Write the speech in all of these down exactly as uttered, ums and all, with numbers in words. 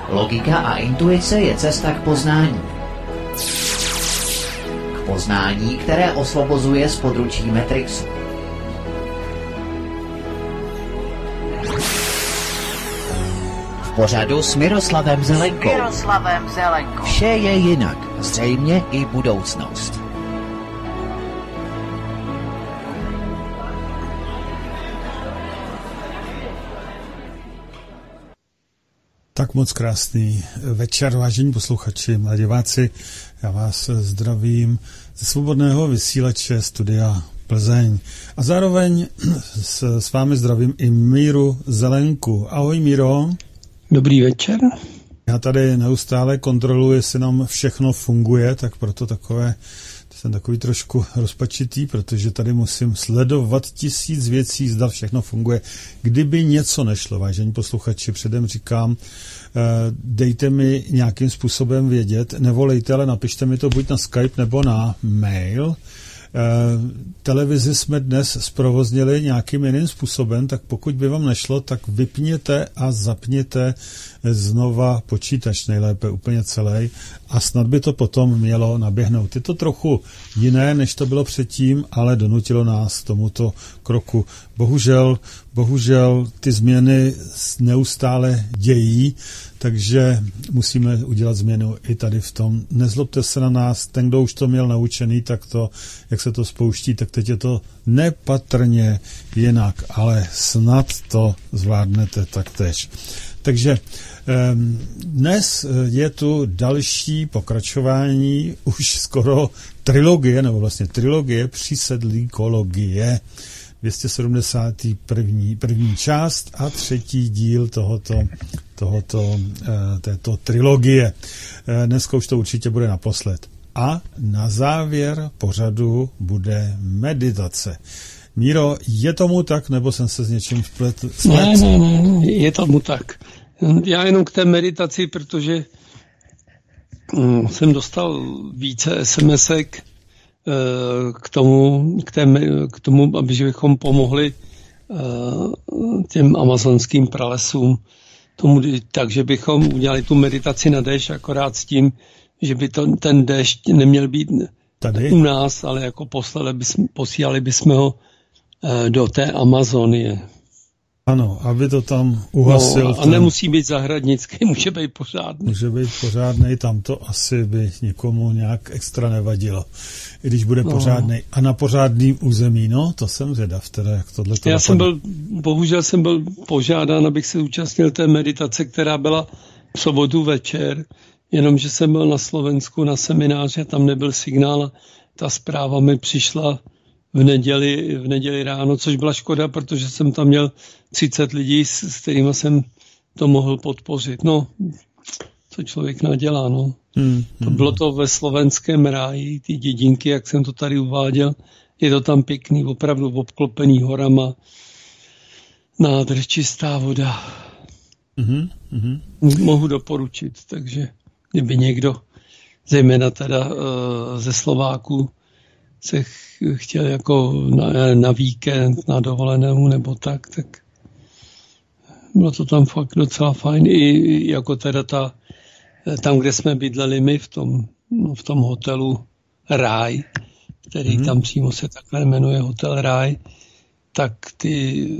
Logika a intuice je cesta k poznání. K poznání, které osvobozuje z područí Matrixu. V pořadu s Miroslavem Zelenkou. Miroslavem Zelenkou. Vše je jinak, zřejmě i budoucnost. Tak moc krásný večer, vážení posluchači, mladí diváci. Já vás zdravím ze svobodného vysílače Studia Plzeň. A zároveň s, s vámi zdravím i Míru Zelenku. Ahoj, Míro. Dobrý večer. Já tady neustále kontroluji, jestli nám všechno funguje, tak proto takové, jsem takový trošku rozpačitý, protože tady musím sledovat tisíc věcí, zda všechno funguje. Kdyby něco nešlo, vážení posluchači, předem říkám, dejte mi nějakým způsobem vědět, nevolejte, ale napište mi to buď na Skype nebo na mail. Televizi jsme dnes zprovoznili nějakým jiným způsobem, tak pokud by vám nešlo, tak vypněte a zapněte znova počítač, nejlépe úplně celý, a snad by to potom mělo naběhnout. Je to trochu jiné, než to bylo předtím, ale donutilo nás tomuto kroku. Bohužel, bohužel ty změny neustále dějí, takže musíme udělat změnu i tady v tom. Nezlobte se na nás, ten, kdo už to měl naučený, tak to, jak se to spouští, tak teď je to nepatrně jinak, ale snad to zvládnete taktéž. Takže dnes je tu další pokračování už skoro trilogie, nebo vlastně trilogie Přisedlíkologie. dvě stě sedmdesátá první první část a třetí díl tohoto, tohoto, této trilogie. Dneska už to určitě bude naposled. A na závěr pořadu bude meditace. Míro, je tomu tak, nebo jsem se s něčím spletl? Ne, ne, ne, je tomu tak. Já jenom k té meditaci, protože jsem dostal více SMSek k tomu, k, té, k tomu, abychom pomohli těm amazonským pralesům. Tomu, takže bychom udělali tu meditaci na déšť, akorát s tím, že by to, ten déšť neměl být tady u nás, ale jako poslali bysme, posílali bychom ho do té Amazonie. Ano, aby to tam uhasil. No, a ten... nemusí být zahradnický, může být pořádný. Může být pořádný, tam to asi by nikomu nějak extra nevadilo, i když bude no. pořádný. A na pořádným území, no, to jsem zvědav, teda, jak tohle to Já napadne. jsem byl, bohužel jsem byl požádán, abych se účastnil té meditace, která byla v sobotu večer, jenomže jsem byl na Slovensku na semináři a tam nebyl signál a ta zpráva mi přišla v neděli, v neděli ráno, což byla škoda, protože jsem tam měl třicet lidí, s, s kterými jsem to mohl podpořit. No, co člověk nadělá, no. Hmm, hmm. To bylo to ve slovenském ráji, ty dědinky, jak jsem to tady uváděl, je to tam pěkný, opravdu obklopený horama, nádrž, čistá voda. Hmm, hmm. Mohu doporučit, takže kdyby někdo, zejména teda uh, ze Slováků, se chtěl jako na, na víkend, na dovolenou nebo tak, tak bylo to tam fakt docela fajn. I jako teda ta, tam, kde jsme bydleli my v tom, no, v tom hotelu Ráj, který hmm. tam přímo se takhle jmenuje Hotel Ráj, tak ty,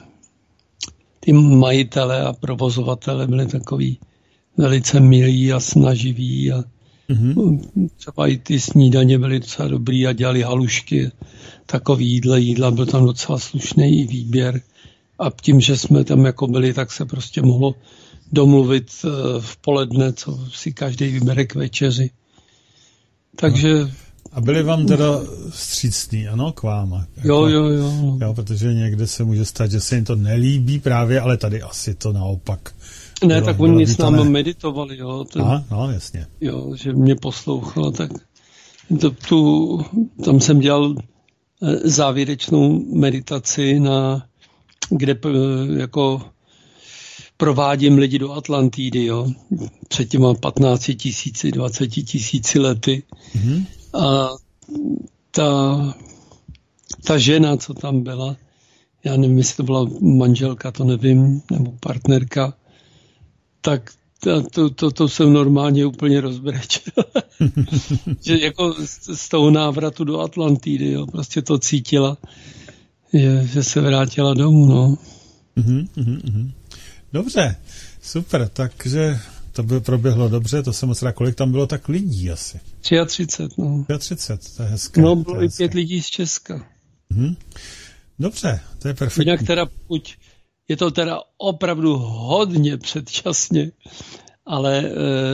ty majitele a provozovatele byli takový velice milí a snaživí a Mm-hmm. třeba i ty snídaně byly docela dobrý a dělali halušky, takový jídle, jídla, byl tam docela slušný výběr a tím, že jsme tam jako byli, tak se prostě mohlo domluvit v poledne, co si každý vybere k večeři. Takže... A byli vám teda vstřícní, ano, k vám? Jako, jo, jo, jo. Jo, protože někde se může stát, že se jim to nelíbí právě, ale tady asi to naopak. Ne, bylo, tak oni s námi meditovali, jo. Ten, Aha, no, jasně. Jo, že mě poslouchal, tak to, tu, tam jsem dělal závěrečnou meditaci, na, kde jako provádím lidi do Atlantidy, jo. Před těma patnácti tisíci, dvaceti tisíci lety. Mm-hmm. A ta, ta žena, co tam byla, já nevím, jestli to byla manželka, to nevím, nebo partnerka, tak To, to, to, to jsem normálně úplně rozbrečel. Že jako z, z toho návratu do Atlantidy, jo, prostě to cítila, že, že se vrátila domů, no. Uhum, uhum, uhum. Dobře, super, takže to by proběhlo dobře, to jsem moc rád, kolik tam bylo tak lidí asi? třicet tři, no. třicet, to je hezké. No, bylo i pět lidí z Česka. Uhum. Dobře, to je perfektní. Jinak teda, pokud je to teda opravdu hodně předčasně, ale e,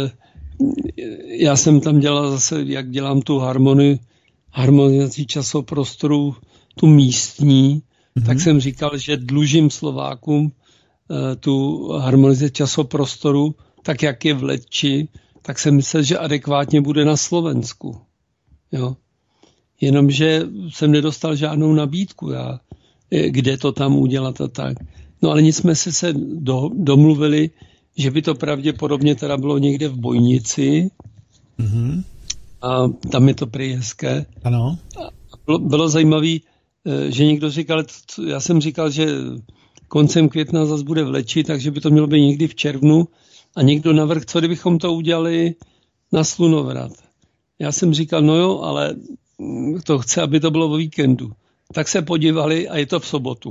já jsem tam dělal zase, jak dělám tu harmonii, harmonizaci časoprostoru, tu místní, mm-hmm. tak jsem říkal, že dlužím Slovákům e, tu harmonizaci časoprostoru, tak jak je v Letči, tak jsem myslel, že adekvátně bude na Slovensku. Jo. Jenomže jsem nedostal žádnou nabídku, já, kde to tam udělat a tak. No ale nic jsme si se do, domluvili, že by to pravděpodobně teda bylo někde v Bojnici. Mm-hmm. A tam je to prý hezké. Ano. A bylo, bylo zajímavé, že někdo říkal, já jsem říkal, že koncem května zase bude v Leči, takže by to mělo být někdy v červnu. A někdo navrhl, co kdybychom to udělali na Slunovrat. Já jsem říkal, no jo, ale to chce, aby to bylo o víkendu. Tak se podívali a je to v sobotu.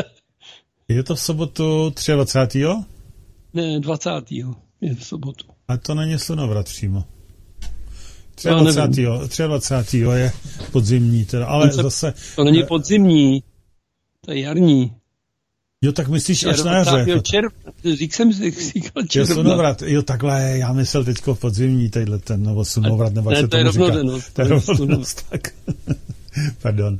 Je to v sobotu dvacátého třetího? Ne, dvacátého je v sobotu. A to není Slunovrat přímo. dvacátého třetího dvacátého je podzimní, teda, ale se, zase... To není podzimní, to je jarní. Jo, tak myslíš až na jaře. Červ, řík jsem říkal června. Slunovrat, jo, takhle, já myslel teďko podzimní, tadyhle ten, nebo Slunovrat, nebo ne, se to tomu je říká. rovnodennost. To je rovnodennost, tak. Pardon.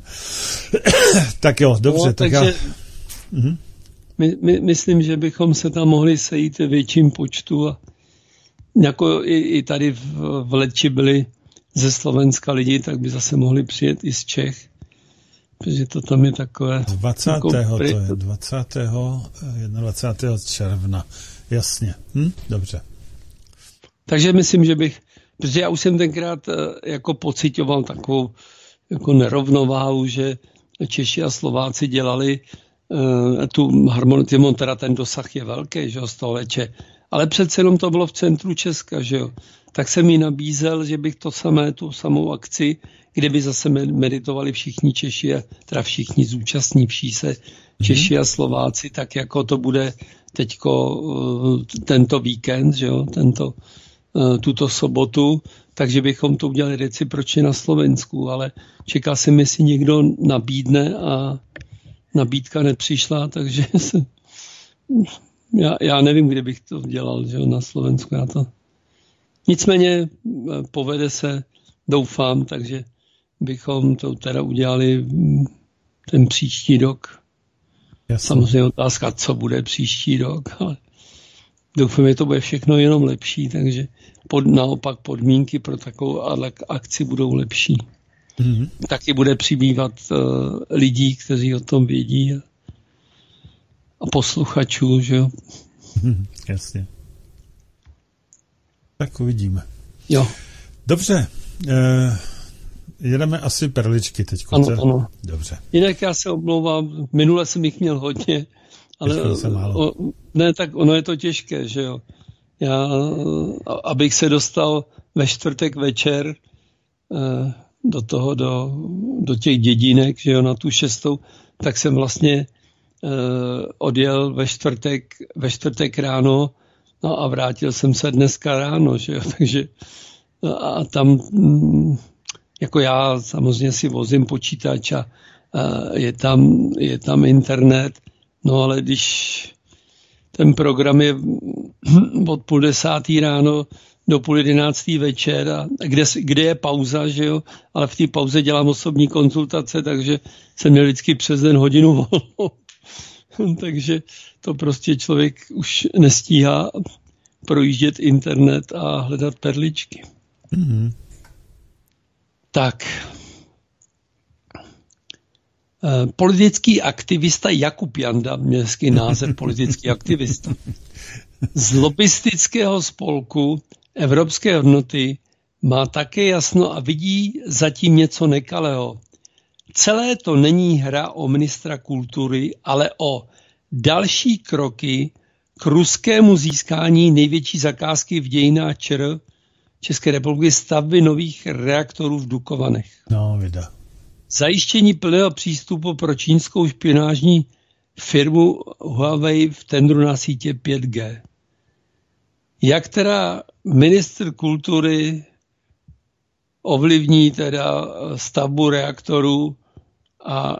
Tak jo, dobře, no, tak takže já... Mhm. My, my, myslím, že bychom se tam mohli sejít ve větším počtu a jako i, i tady v, v Letči byli ze Slovenska lidi, tak by zase mohli přijet i z Čech, protože to tam je takové... dvacátého to je, dvacátého dvacátého června, jasně, hm? Dobře. Takže myslím, že bych, protože já už jsem tenkrát jako pocitoval takovou jako nerovnováhu, že Češi a Slováci dělali tu harmonii, teda ten dosah je velký, že jo, z toho Leče, ale přece jenom to bylo v centru Česka, že jo, tak jsem mi nabízel, že bych to samé, tu samou akci, kde by zase meditovali všichni Češi, teda všichni zúčastnívší se Češi a Slováci, tak jako to bude teďko tento víkend, že jo, tento, tuto sobotu, takže bychom to udělali recipročně na Slovensku, ale čeká se mi, jestli někdo nabídne a nabídka nepřišla, takže se, já, já nevím, kde bych to dělal, že jo, na Slovensku. Já to... Nicméně povede se, doufám, takže bychom to teda udělali ten příští rok. Jasně. Samozřejmě otázka, co bude příští rok, ale doufám, že to bude všechno jenom lepší, takže pod, naopak podmínky pro takovou akci budou lepší. Mm-hmm. Taky bude přibývat uh, lidí, kteří o tom vědí a, a posluchačů, že jo. Mm, jasně. Tak uvidíme. Jo. Dobře. Eh, jedeme asi perličky teď. Ano, ano. Dobře. Jinak já se omlouvám, minule jsem jich měl hodně, ale o, ne, tak ono je to těžké, že jo. Já, abych se dostal ve čtvrtek večer eh, do toho, do, do těch dědínek, že jo, na tu šestou, tak jsem vlastně uh, odjel ve čtvrtek, ve čtvrtek ráno, no a vrátil jsem se dneska ráno, že jo, takže a tam, jako já samozřejmě si vozím počítač a uh, je tam, je tam internet, no ale když ten program je od půl desátý ráno do půl jedenáctý večer, a kde, kde je pauza, že jo, ale v té pauze dělám osobní konzultace, takže jsem měl vždycky přes den hodinu volnou. Takže to prostě člověk už nestíhá projíždět internet a hledat perličky. Mm-hmm. Tak. Politický aktivista Jakub Janda, městský název politický aktivista, z lobistického spolku Evropské hodnoty má také jasno a vidí zatím něco nekalého. Celé to není hra o ministra kultury, ale o další kroky k ruskému získání největší zakázky v dějinách ČR České republiky stavby nových reaktorů v Dukovanech. No, vida. Zajištění plného přístupu pro čínskou špionážní firmu Huawei v tendru na sítě pět G. Jak teda ministr kultury ovlivní teda stavbu reaktorů a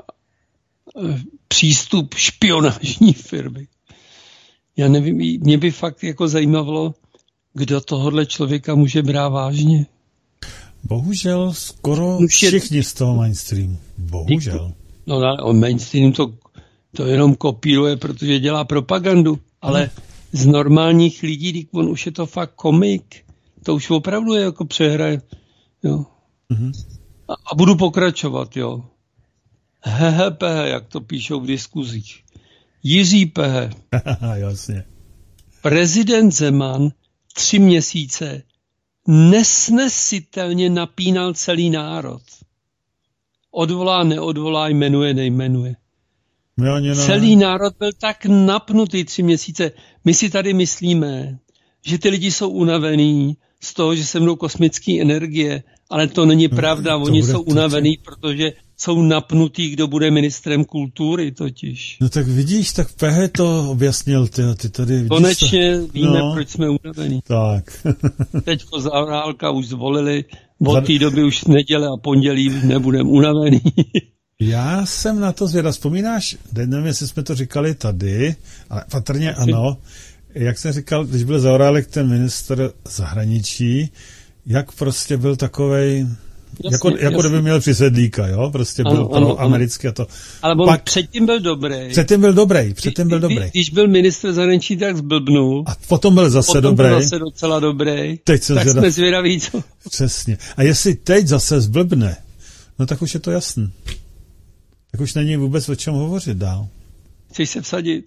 přístup špionážní firmy? Já nevím, mě by fakt jako zajímalo, kdo tohohle člověka může brát vážně. Bohužel skoro všichni z toho mainstreamu. Bohužel. No, no on mainstream to, to jenom kopíruje, protože dělá propagandu, ale no. Z normálních lidí, on už je to fakt komik. To už opravdu je jako přehraje. Jo. Mm-hmm. A, a budu pokračovat, jo. Hehe, pehe, jak to píšou v diskuzích. Jiří Pehe. Jasně. Prezident Zeman tři měsíce nesnesitelně napínal celý národ. Odvolá, neodvolá, jmenuje, nejmenuje. Jo, ne. Celý národ byl tak napnutý tři měsíce. My si tady myslíme, že ty lidi jsou unavený z toho, že se mnou kosmické energie, ale to není pravda. No, oni jsou unavený, protože jsou napnutý, kdo bude ministrem kultury totiž. No tak vidíš, tak Pehe to objasnil. Ty, ty tady vidíš. Konečně to... víme, no. Proč jsme unavení. Tak. Teďko Zaorálka už zvolili, od té doby už neděle a pondělí nebudeme unavený. Já jsem na to zvědav. Vzpomínáš, nevím, jestli jsme to říkali tady, ale patrně ano, jak jsem říkal, když byl Zaorálek ten ministr zahraničí, jak prostě byl takovej, jasně, jako, jako kdyby měl přisedlíka, jo, prostě byl pro americký a to. Ale on Pak, předtím byl dobrý. Předtím byl dobrý, předtím byl dobrý. Když byl ministr zahraničí, tak zblbnul. A potom byl zase potom dobrý. Potom byl zase docela dobrý. Teď tak zvědav... jsme zvědaví, co? Přesně. A jestli teď zase zblbne, no tak už je to jasný. Tak už není vůbec o čem hovořit dál. Chceš se vsadit?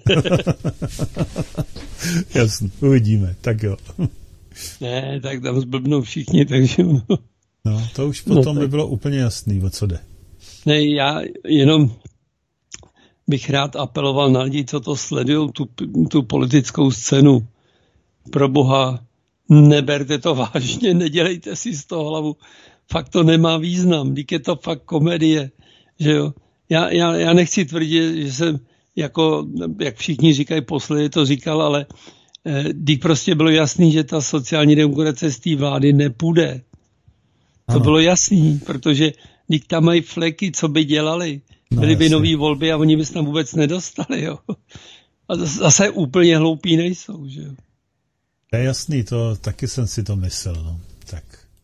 Jasně, uvidíme, tak jo. Ne, tak tam zblbnou všichni, takže... No, no to už potom no, by bylo úplně jasný, o co jde. Ne, já jenom bych rád apeloval na lidi, co to sledují, tu, tu politickou scénu. Pro Boha, neberte to vážně, nedělejte si z toho hlavu. Fakt to nemá význam, dík je to fakt komedie, že jo. Já, já, já nechci tvrdit, že jsem, jako, jak všichni říkají, posledně to říkal, ale dík prostě bylo jasný, že ta sociální demokracie z té vlády nepůjde. Ano. To bylo jasný, protože dík tam mají fleky, co by dělali. Byly no, by nový volby a oni by se tam vůbec nedostali, jo. A zase úplně hloupí nejsou, že jo. Je jasný, to taky jsem si to myslel, no. Tak.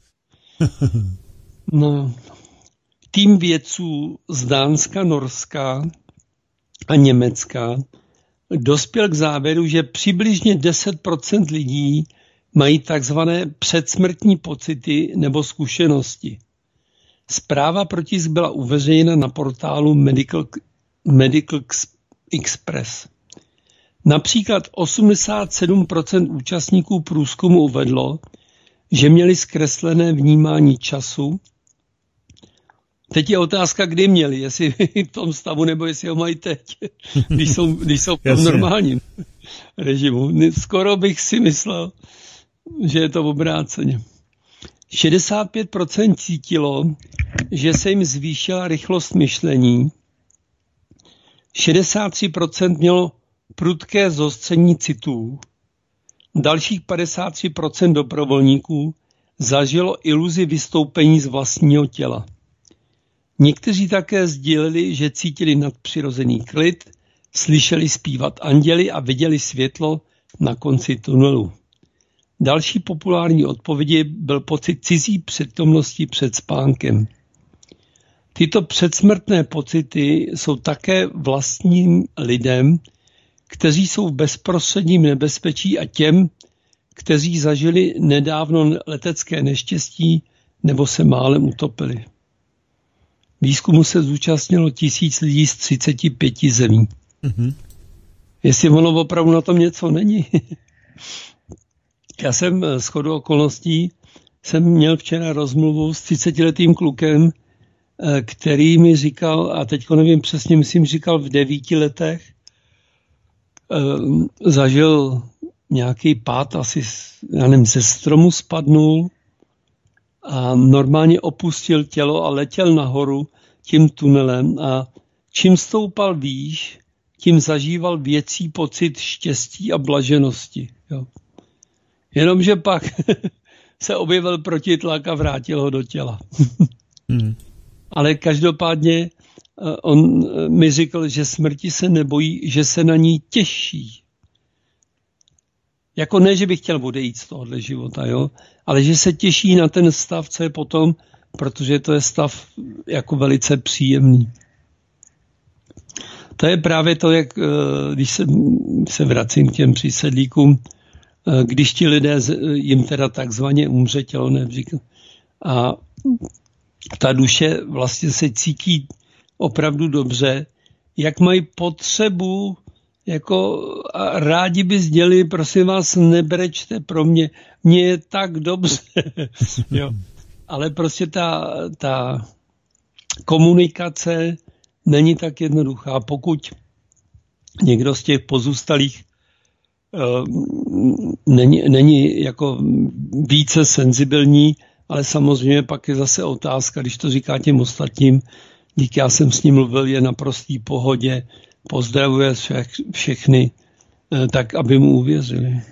No, tým vědců z Dánska, Norska a Německa dospěl k závěru, že přibližně deset procent lidí mají takzvané předsmrtní pocity nebo zkušenosti. Zpráva protisk byla uveřejněna na portálu Medical, Medical Express. Například osmdesát sedm procent účastníků průzkumu uvedlo, že měli zkreslené vnímání času. Teď je otázka, kdy měli, jestli v tom stavu, nebo jestli ho mají teď, když jsou, když jsou v tom normálním režimu. Skoro bych si myslel, že je to obráceně. šedesát pět procent cítilo, že se jim zvýšila rychlost myšlení. šedesát tři procent mělo prudké zostření citů. Dalších padesát tři procent dobrovolníků zažilo iluzi vystoupení z vlastního těla. Někteří také sdíleli, že cítili nadpřirozený klid, slyšeli zpívat anděli a viděli světlo na konci tunelu. Další populární odpovědi byl pocit cizí přítomnosti před spánkem. Tyto předsmrtné pocity jsou také vlastním lidem, kteří jsou v bezprostředním nebezpečí a těm, kteří zažili nedávno letecké neštěstí nebo se málem utopili. Výzkumu se zúčastnilo tisíc lidí z třicet pět zemí. Mm-hmm. Jestli ono opravdu na tom něco není. Já jsem shodou okolností jsem měl včera rozmluvu s třicetiletým klukem, který mi říkal, a teďko nevím přesně, myslím, říkal v devíti letech, zažil nějaký pád, asi, já nevím, ze stromu spadnul a normálně opustil tělo a letěl nahoru tím tunelem a čím stoupal výš, tím zažíval věcí pocit štěstí a blaženosti. Jo. Jenomže pak se objevil protitlak a vrátil ho do těla. hmm. Ale každopádně on mi řekl, že smrti se nebojí, že se na ní těší. Jako ne, že bych chtěl odejít z tohohle života, jo? Ale že se těší na ten stav, co je potom, protože to je stav jako velice příjemný. To je právě to, jak když se, se vracím k těm přísedlíkům, když ti lidé jim teda takzvaně umře tělo, nevříkl. A ta duše vlastně se cítí opravdu dobře, jak mají potřebu, jako a rádi by sdělili, prosím vás, nebrečte pro mě, mně je tak dobře. Jo. Ale prostě ta, ta komunikace není tak jednoduchá. Pokud někdo z těch pozůstalých uh, není, není jako více senzibilní, ale samozřejmě pak je zase otázka, když to říká těm ostatním, díky já jsem s ním mluvil, je na prostý pohodě, pozdravuje všech, všechny, uh, tak aby mu uvěřili.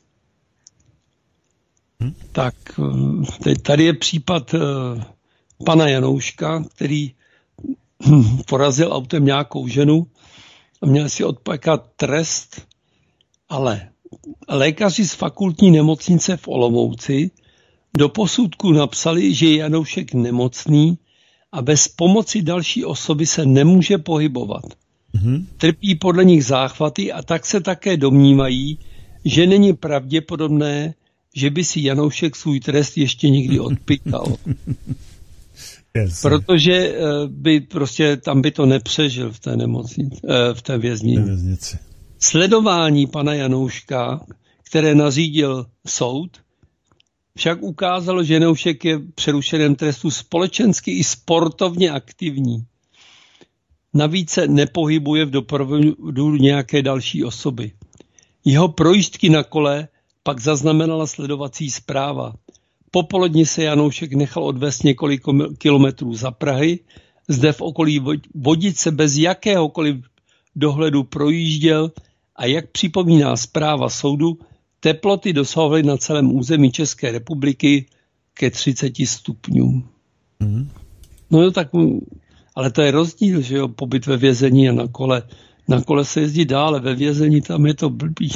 Hmm. Tak teď tady je případ uh, pana Janouška, který porazil autem nějakou ženu a měl si odpekat trest, ale lékaři z fakultní nemocnice v Olomouci do posudku napsali, že je Janoušek nemocný a bez pomoci další osoby se nemůže pohybovat. Mm-hmm. Trpí podle nich záchvaty a tak se také domnívají, že není pravděpodobné, že by si Janoušek svůj trest ještě někdy odpykal. Yes. Protože by prostě tam by to nepřežil v té nemocnici, v té věznici. Sledování pana Janouška, které nařídil soud, však ukázalo, že Janoušek je přerušeném trestu společensky i sportovně aktivní. Navíc se nepohybuje v doprovodu nějaké další osoby. Jeho projížďky na kole pak zaznamenala sledovací zpráva. Popoledni se Janoušek nechal odvést několik kilometrů za Prahy. Zde v okolí Vodice bez jakéhokoliv dohledu projížděl a jak připomíná zpráva soudu, teploty dosahovaly na celém území České republiky ke třiceti stupňům. Mm. No jo, tak, ale to je rozdíl, že jo, pobyt ve vězení a na kole. Na kole se jezdí dále, ve vězení tam je to blbý.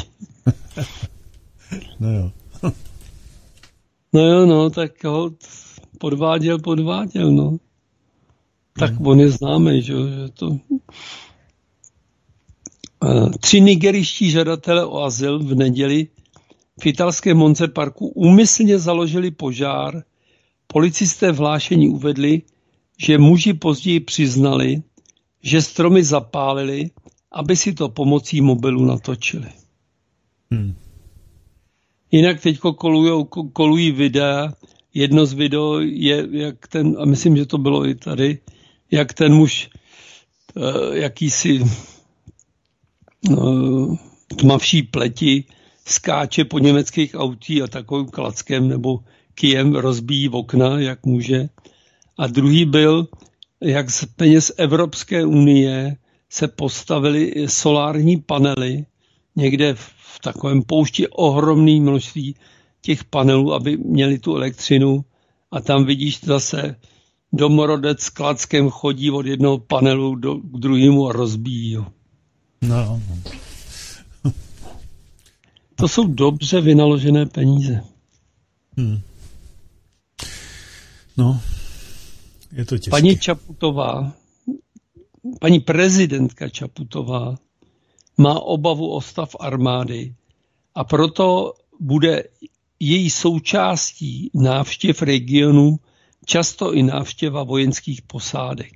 No jo. No jo, no, tak ho podváděl, podváděl, no. Tak mm. on je známý, že, že to... Tři nigeriští žadatelé o azyl v neděli v italském Monze parku úmyslně založili požár. Policisté v hlášení uvedli, že muži později přiznali, že stromy zapálili, aby si to pomocí mobilu natočili. Hmm. Jinak teď kolují, kolují videa. Jedno z video je, jak ten, a myslím, že to bylo i tady, jak ten muž uh, jakýsi uh, tmavší pleti skáče po německých autí a takovým klackem nebo kijem rozbíjí okna, jak může. A druhý byl, jak z peněz Evropské unie se postavily solární panely někde v takovém poušti ohromné množství těch panelů, aby měli tu elektřinu. A tam vidíš zase domorodec s klackem chodí od jednoho panelu do, k druhému a rozbíjí ho. No. To jsou dobře vynaložené peníze. Hmm. No, je to těžké. Paní Čaputová, paní prezidentka Čaputová má obavu o stav armády a proto bude její součástí návštěv regionu často i návštěva vojenských posádek.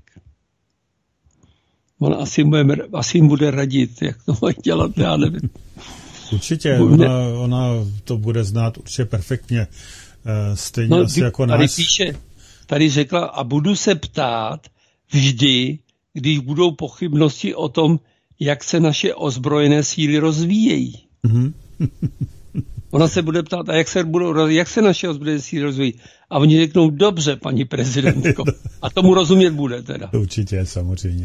Ona asi, bude, asi jim bude radit, jak to mají dělat, já nevím. Určitě, ona, ona to bude znát určitě perfektně, stejně no, asi jako tady nás. Píše, tady řekla, a budu se ptát vždy, když budou pochybnosti o tom, jak se naše ozbrojené síly rozvíjejí. Mm-hmm. Ona se bude ptát, a jak se, budou, jak se naše ozbrojené síly rozvíjí? A oni řeknou, dobře, paní prezidentko. A tomu rozumět bude teda. Určitě, samozřejmě.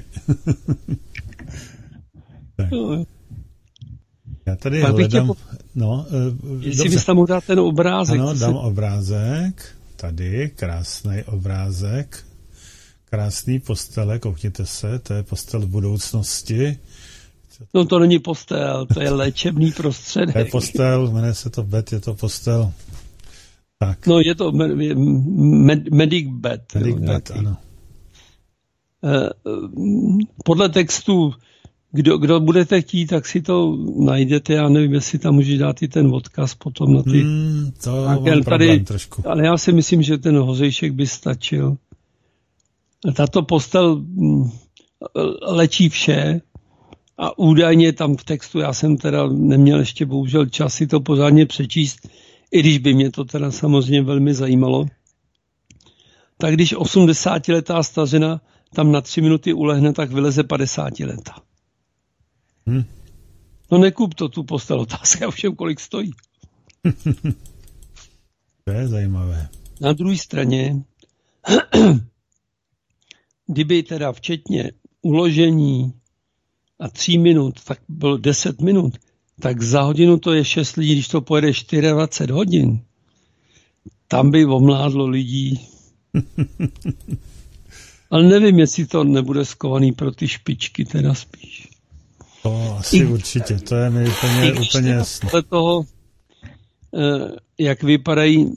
No. Já tady pak hledám... Po... No, uh, jestli bys tam mohl dát ten obrázek. Ano, dám se... obrázek. Tady, krásný obrázek. Krásný postel, koukněte se, to je postel v budoucnosti. No to není postel, to je léčebný prostředek. To je postel, jmenuje se to bed, je to postel. Tak. No je to med, medic bed. Medic jo, bed, ano. Podle textu, kdo, kdo budete chtít, tak si to najdete, já nevím, jestli tam můžeš dát i ten odkaz potom na ty... Hmm, to mám tady, problém trošku. Ale já si myslím, že ten hořejšek by stačil. Tato postel léčí vše a údajně tam v textu, já jsem teda neměl ještě bohužel čas si to pořádně přečíst, i když by mě to teda samozřejmě velmi zajímalo, tak když osmdesátiletá stařena tam na tři minuty ulehne, tak vyleze padesátiletá. Hmm. No nekup to, tu postel, otázka ovšem, kolik stojí. To je zajímavé. Na druhé straně, kdyby teda včetně uložení a tří minut, tak bylo deset minut, tak za hodinu to je šest lidí, když to pojede dvacet čtyři hodin. Tam by omládlo lidí. Ale nevím, jestli to nebude skovaný pro ty špičky, teda spíš. To asi I, určitě, to je mi úplně, úplně jasné. Podle toho, jak vypadají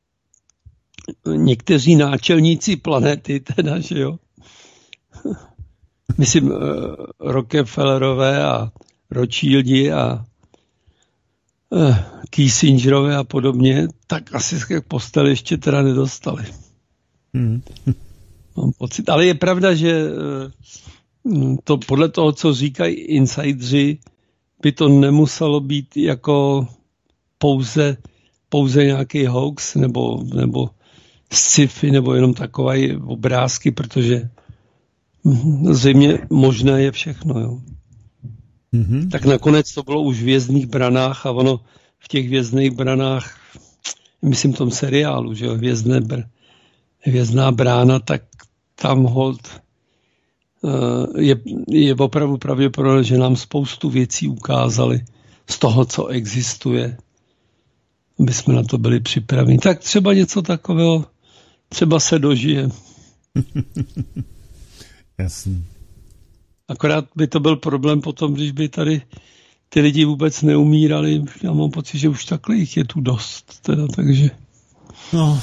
někteří náčelníci planety, teda, že jo? Myslím, Rockefellerové a Rothschildi a Kissingerové a podobně, tak asi se k posteli ještě teda nedostali. Hmm. Mám pocit. Ale je pravda, že to podle toho, co říkají insidři, by to nemuselo být jako pouze, pouze nějaký hoax nebo, nebo sci-fi nebo jenom takové obrázky, protože zřejmě možné je všechno. Jo. Mm-hmm. Tak nakonec to bylo už v Hvězdných branách a ono v těch Hvězdných branách, myslím v tom seriálu, že jo, Hvězdné br- Hvězdná brána, tak tam hold uh, je, je opravdu pravděpodobné, že nám spoustu věcí ukázali z toho, co existuje, aby jsme na to byli připraveni. Tak třeba něco takového, třeba se dožije. Jasný. Akorát by to byl problém potom, když by tady ty lidi vůbec neumírali. Já mám pocit, že už takhle jich je tu dost. Teda, takže... No.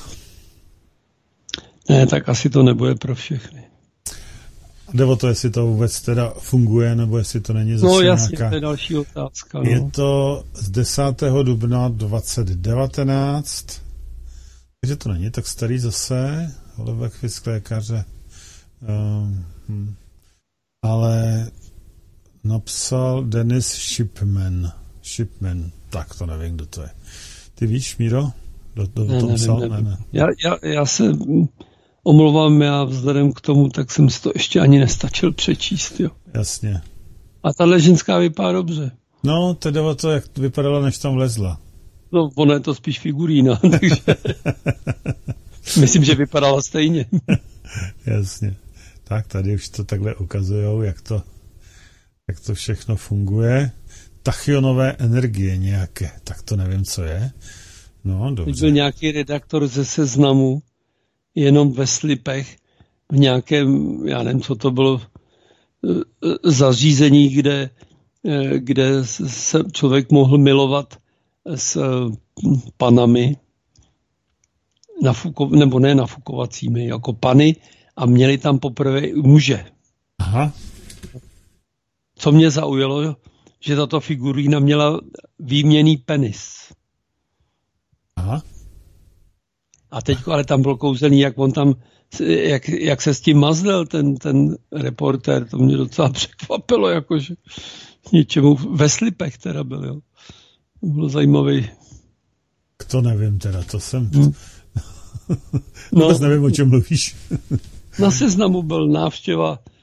Ne, tak asi to nebude pro všechny. Jde o to, jestli to vůbec teda funguje, nebo jestli to není zase no, jasně, nějaká... to je další otázka. No. Je to z desátého dubna dvacet devatenáct, takže to není tak starý zase, Holubek Fisk lékaře. Um, hm. Ale napsal Dennis Shipman. Shipman, tak to nevím, kdo to je. Ty víš, Míro? Kdo to, ne, to nevím, psal? nevím. Ne, ne. Já, já, já se omlouvám, já vzhledem k tomu, tak jsem si to ještě ani nestačil přečíst. Jo. Jasně. A tahle ženská vypadá dobře. No, teda o to, jak to vypadalo, než tam vlezla. No, ona je to spíš figurína, takže myslím, že vypadala stejně. Jasně. Tak tady už to takhle ukazujou, jak to, jak to všechno funguje. Tachionové energie nějaké, tak to nevím, co je. No, dobře. Teď byl nějaký redaktor ze Seznamu, jenom ve slipech, v nějakém, já nevím, co to bylo, zařízení, kde, kde se člověk mohl milovat s panami, nafuko, nebo ne nafukovacími, jako pany, a měli tam poprvé muže. Aha. Co mě zaujalo, že tato figurína měla výměnný penis. Aha. A teď, ale tam bylo kouzelný, jak on tam, jak, jak se s tím mazlil ten, ten reportér, to mě docela překvapilo, jakože něčemu ve slipech teda byl, jo. To bylo zajímavý. To nevím teda, to jsem... Hmm. Vůbec no, nevím, o čem mluvíš. Na Seznamu byl návštěva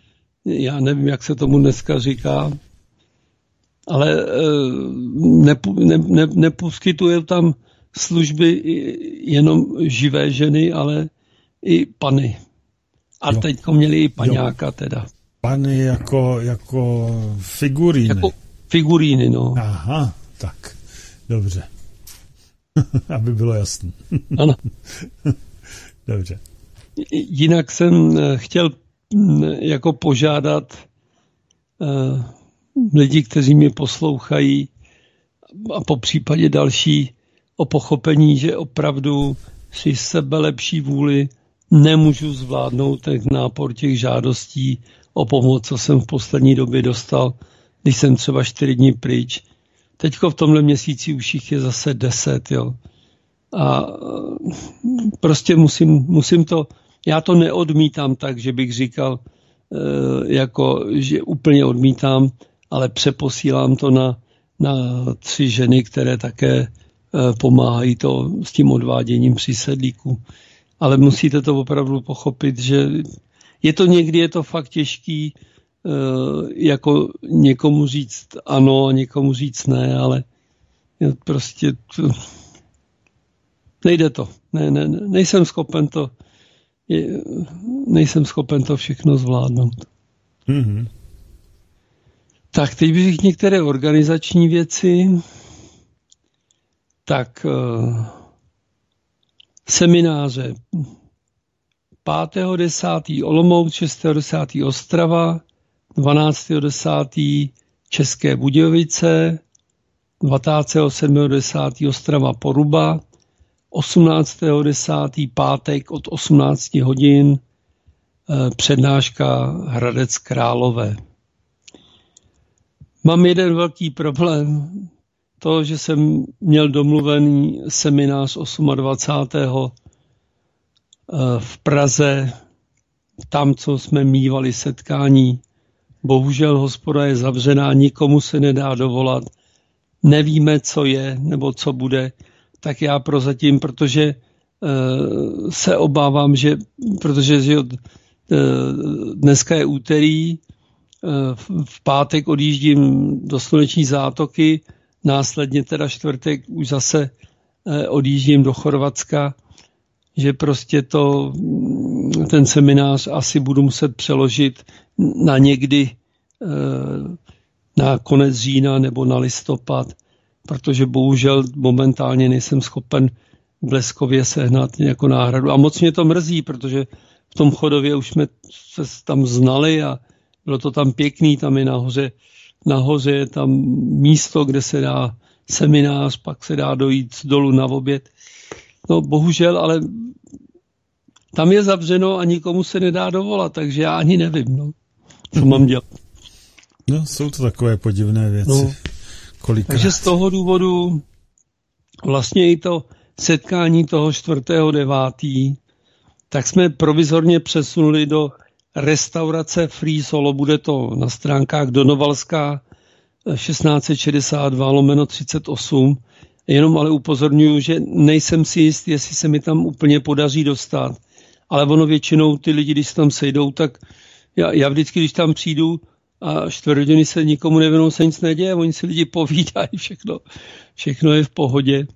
já nevím, jak se tomu dneska říká, ale nepu, ne, ne, neposkytují tam služby jenom živé ženy, ale i pany. A jo. Teďko měli i paňáka teda. Pany jako, jako figuríny. Jako figuríny, no. Aha, tak, dobře. Aby bylo jasné. Ano. Dobře. Jinak jsem chtěl jako požádat uh, lidi, kteří mě poslouchají a po případě další o pochopení, že opravdu si sebe lepší vůli nemůžu zvládnout ten nápor těch žádostí o pomoc, co jsem v poslední době dostal, když jsem třeba čtyři dny pryč. Teďko v tomhle měsíci už jich je zase deset, jo. A prostě musím, musím to, já to neodmítám tak, že bych říkal, jako, že úplně odmítám, ale přeposílám to na, na tři ženy, které také pomáhají to s tím odváděním přísedlíků. Ale musíte to opravdu pochopit, že je to někdy, je to fakt těžký, jako někomu říct ano a někomu říct ne, ale prostě nejde to. Ne, ne, ne, nejsem schopen to je, nejsem schopen to všechno zvládnout. Mm-hmm. Tak teď bych řekl některé organizační věci. Tak uh, semináře pátého desátého Olomouc, šestého desátého Ostrava, dvanáctého desátého České Budějovice, dvacátého sedmého desátého Ostrava Poruba, osmnáctého desátého pátek od osmnácti hodin přednáška Hradec Králové. Mám jeden velký problém, to, že jsem měl domluvený seminář dvacátého osmého v Praze, tam, co jsme mívali setkání. Bohužel hospoda je zavřená, nikomu se nedá dovolat, nevíme, co je nebo co bude, tak já prozatím, protože uh, se obávám, že, protože že, uh, dneska je úterý, uh, v, v pátek odjíždím do Sluneční zátoky, následně teda čtvrtek už zase uh, odjíždím do Chorvatska, že prostě to, ten seminář asi budu muset přeložit na někdy uh, na konec října nebo na listopad, protože bohužel momentálně nejsem schopen v Bleskově sehnat jako náhradu. A moc mě to mrzí, protože v tom Chodově už jsme se tam znali a bylo to tam pěkný, tam je nahoře, nahoře je tam místo, kde se dá seminář, pak se dá dojít dolů na oběd. No bohužel, ale tam je zavřeno a nikomu se nedá dovolat, takže já ani nevím, no, co mám dělat. No, jsou to takové podivné věci. No. Kolikrát. Takže z toho důvodu vlastně i to setkání toho čtvrtého devátého tak jsme provizorně přesunuli do restaurace Free Solo, bude to na stránkách Donovalská šestnáct šedesát dva lomeno třicet osm. Jenom ale upozorňuji, že nejsem si jist, jestli se mi tam úplně podaří dostat. Ale ono většinou ty lidi, když se tam sejdou, tak já, já vždycky, když tam přijdu, a čtvrt hodiny se nikomu nevěnou, se nic neděje, oni si lidi povídají, všechno, všechno je v pohodě,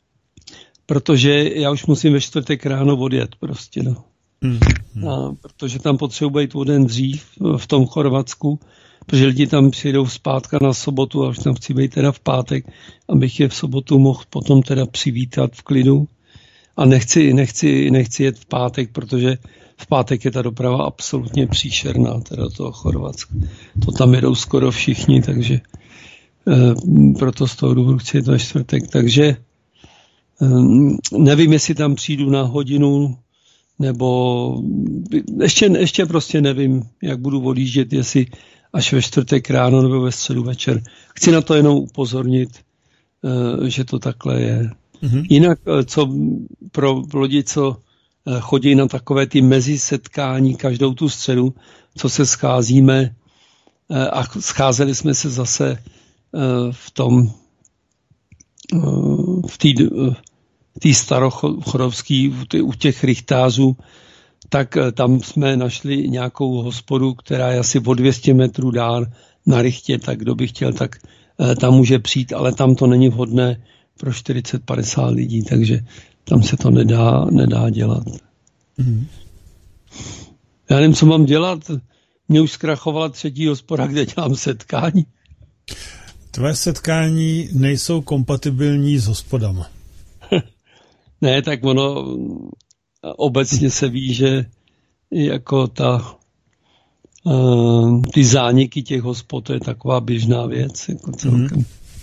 protože já už musím ve čtvrtek ráno odjet prostě, no. Mm, mm. A protože tam potřebuji být o den dřív v tom Chorvatsku, protože lidi tam přijdou zpátka na sobotu a už tam chci být teda v pátek, abych je v sobotu mohl potom teda přivítat v klidu. A nechci, nechci, nechci jet v pátek, protože v pátek je ta doprava absolutně příšerná, teda do toho Chorvatska. To tam jedou skoro všichni, takže e, proto z toho důvodu chci jet ve čtvrtek. Takže e, nevím, jestli tam přijdu na hodinu, nebo ještě, ještě prostě nevím, jak budu odjíždět, jestli až ve čtvrtek ráno nebo ve středu večer. Chci na to jenom upozornit, e, že to takhle je. Mm-hmm. Jinak, co pro lidi, co chodí na takové ty mezisetkání každou tu středu, co se scházíme a scházeli jsme se zase v tom v té v starochorovský u těch richtářů tak tam jsme našli nějakou hospodu, která je asi o dvě stě metrů dál na Richtě, tak kdo by chtěl, tak tam může přijít, ale tam to není vhodné pro čtyřicet padesát lidí, takže tam se to nedá, nedá dělat. Mm. Já nevím, co mám dělat. Mě už zkrachovala třetí hospoda, kde dělám setkání. Tvé setkání nejsou kompatibilní s hospodama. Ne, tak ono obecně se ví, že jako ta uh, ty zániky těch hospod, to je taková běžná věc. Jako celkem. Mm.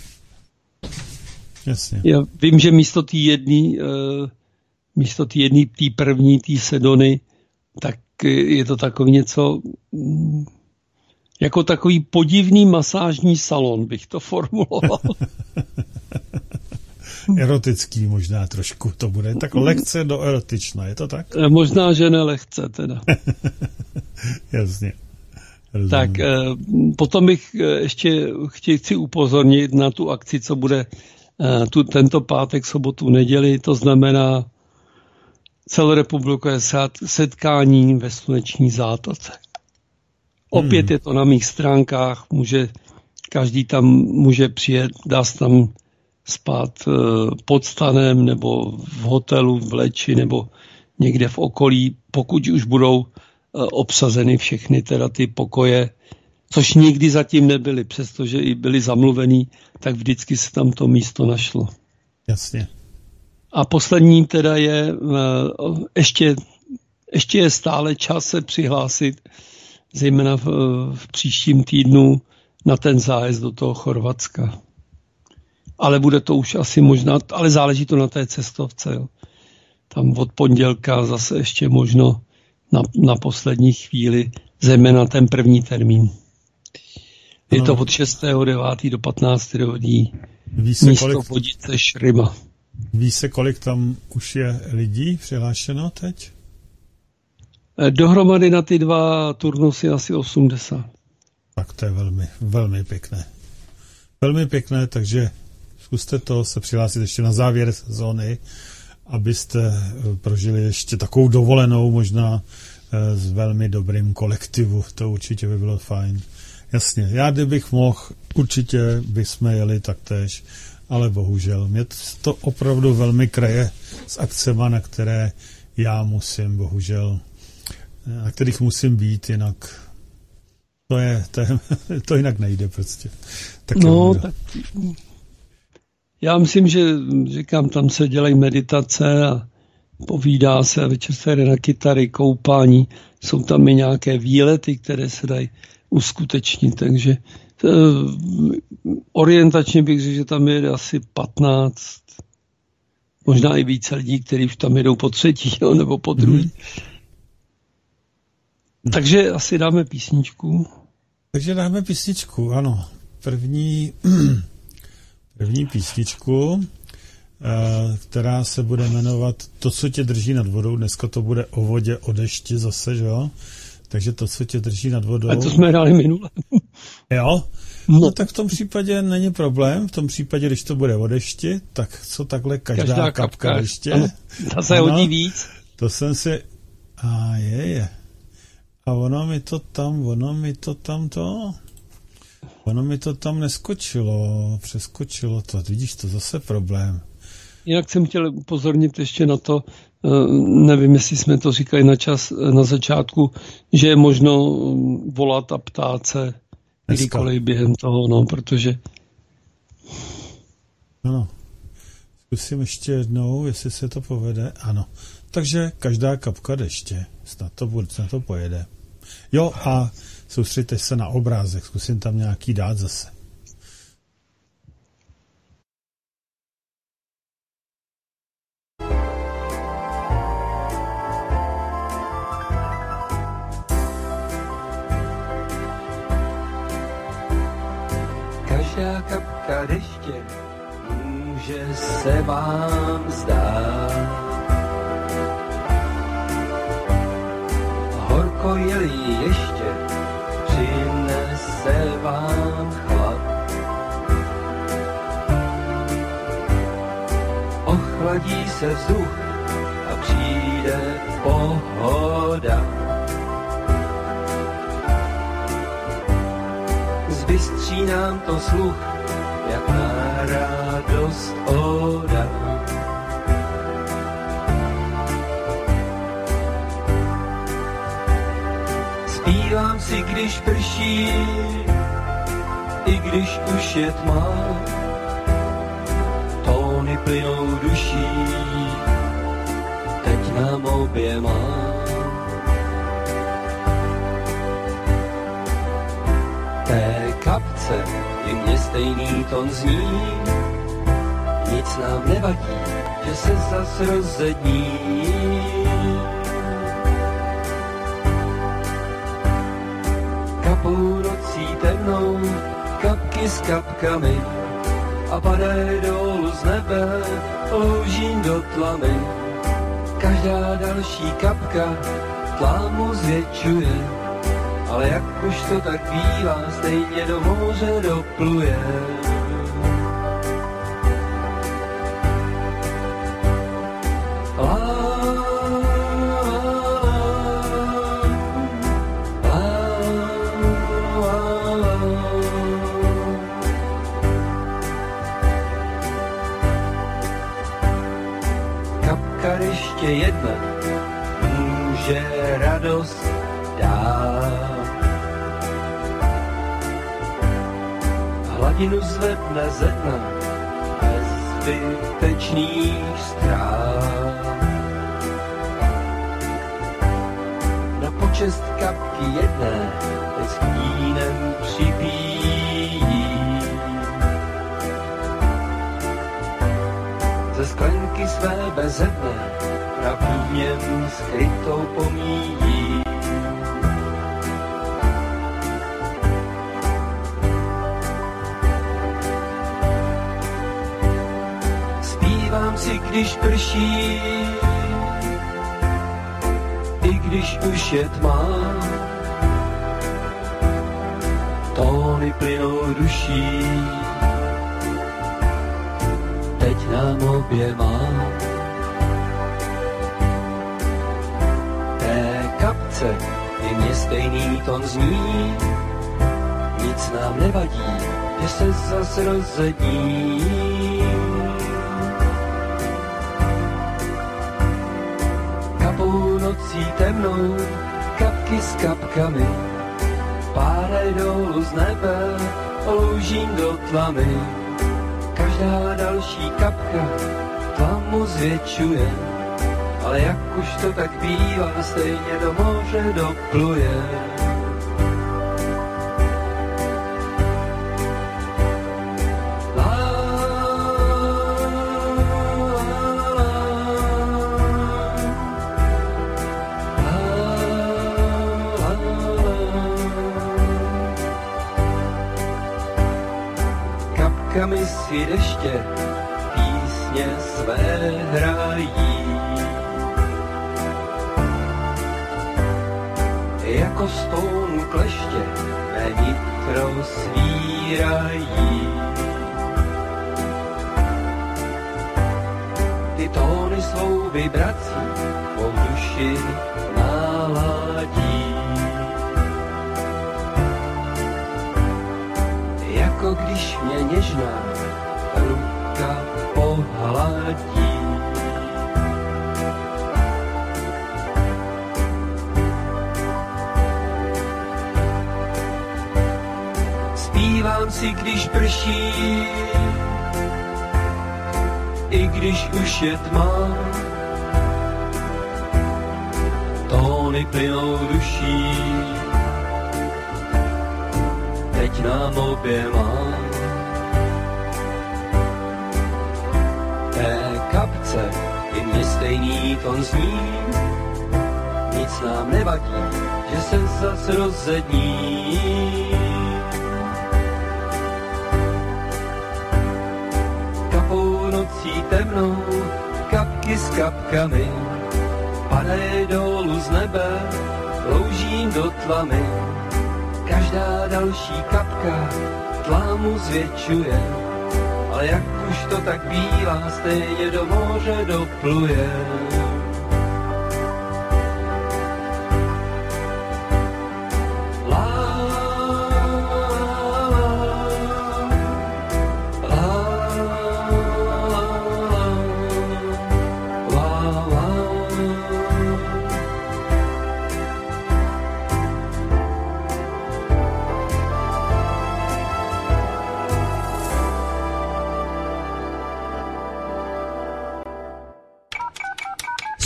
Jasně. Já vím, že místo té jedné, uh, místo té jedné, té první, té Sedony, tak je to takový něco, jako takový podivný masážní salon, bych to formuloval. Erotický možná trošku to bude, tak lehce do erotična, je to tak? Možná, že ne lehce teda. Jasně. Rozumím. Tak potom bych ještě chci upozornit na tu akci, co bude tu, tento pátek, sobotu, neděli, to znamená celorepublikové setkání ve Sluneční zátoce. Opět hmm. je to na mých stránkách, může, každý tam může přijet, dá se tam spát pod stanem nebo v hotelu v Leči nebo někde v okolí, pokud už budou obsazeny všechny teda ty pokoje, což nikdy zatím nebyly, přestože i byly zamluvený, tak vždycky se tam to místo našlo. Jasně. A poslední teda je, ještě, ještě je stále čas se přihlásit, zejména v, v příštím týdnu na ten zájezd do toho Chorvatska. Ale bude to už asi možná, ale záleží to na té cestovce. Jo. Tam od pondělka zase ještě možno na, na poslední chvíli, zejména ten první termín. Je to od šestého devátého do patnáctého hodí. Místo Vodice Šryma. Ví se, kolik tam už je lidí přihlášeno teď? Dohromady na ty dva turnusy asi osmdesát. Tak to je velmi, velmi pěkné. Velmi pěkné, takže zkuste to se přihlásit ještě na závěr sezóny, abyste prožili ještě takovou dovolenou, možná s velmi dobrým kolektivu. To určitě by bylo fajn. Jasně, já kdybych mohl, určitě bychom jeli taktéž, ale bohužel, mě to opravdu velmi kraje s akcema, na které já musím, bohužel, na kterých musím být, jinak to je, to, je, to jinak nejde prostě. Tak no, tak já myslím, že říkám, tam se dělají meditace a povídá se a večer se jde na kytary, koupání, jsou tam i nějaké výlety, které se dají uskutečnit, takže orientačně bych řekl, že tam jede asi patnáct, možná i více lidí, kteří už tam jedou po třetí, jo, nebo po druhý. Mm. Takže asi dáme písničku. Takže dáme písničku, ano. První, první písničku, která se bude jmenovat To, co tě drží nad vodou. Dneska to bude o vodě, o dešti zase, že jo? Takže To, co tě drží nad vodou. A to jsme hráli minule. Jo? No. no tak v tom případě není problém. V tom případě, když to bude o dešti, tak co takhle každá, každá kapka, kapka deště. Ano, ta se ano, hodí víc. To jsem si... A je, je. A ono mi to tam, ono mi to tam to... Ono mi to tam neskočilo, přeskočilo to. Vidíš, to zase problém. Jinak jsem chtěl upozornit ještě na to, nevím, jestli jsme to říkali na čas, na začátku, že je možno volat a ptát se kdykoliv během toho, no, protože... Ano. Zkusím ještě jednou, jestli se to povede. Ano. Takže každá kapka deště. Snad to, bude, snad to pojede. Jo, a soustřeďte se na obrázek. Zkusím tam nějaký dát zase. Každá kapka deště může se vám zdát. Horko je-li ještě, přinese vám chlad. Ochladí se vzduch a přijde pohoda. voda. Zbystří nám to sluch, jak na radost oda. Zpívám si, když prší, i když už je tma. Tóny plynou duší, teď nám oběma. Té kapce i mě stejný ton zní, nic nám nevadí, že se zas rozední. Kapou nocí temnou, kapky s kapkami, a padají dolů z nebe, loužím do tlamy. Každá další kapka tlámu zvětšuje, ale jak už to tak bývá, stejně do moře dopluje. La, ještě jedna může radost dát. Hladinu zvedne ze dna bez zbytečných strát. Na počest kapky jedné teď s knínem připíjí. Ze sklenky své bezedné pravdu v něm skrytou pomíjí. Zpívám si, když prší, i když už je tma. Tóny plynou duší, teď nám oběma. Té kapce i mě stejný ton zní, nic nám nevadí, že se zas rozední. Kapou nocí temnou, kapky s kapkami, pádaj dolů z nebe, loužím do tlamy. Každá další kapka tlamu zvětšuje, ale jak už to tak bývá, stejně do moře dopluje. La, la, la, la. Kapkami si deště písně své hrají. Jako stounu kleště mé nitro svírají. Ty tóny svou vibrací mou duši naladí. Jako když mě něžná ruka pohladí. Zpívám si, když prší, i když už je tma. Tóny plynou duší, teď nám oběma. Té kapce i mě stejný ton zní, nic nám nevadí, že se zas rozední. Kapou nocí temnou, kapky s kapkami, padají dolů z nebe, loužím do tlamy. Každá další kapka tlámu zvětšuje, ale jak už to tak bývá, stejně do moře dopluje.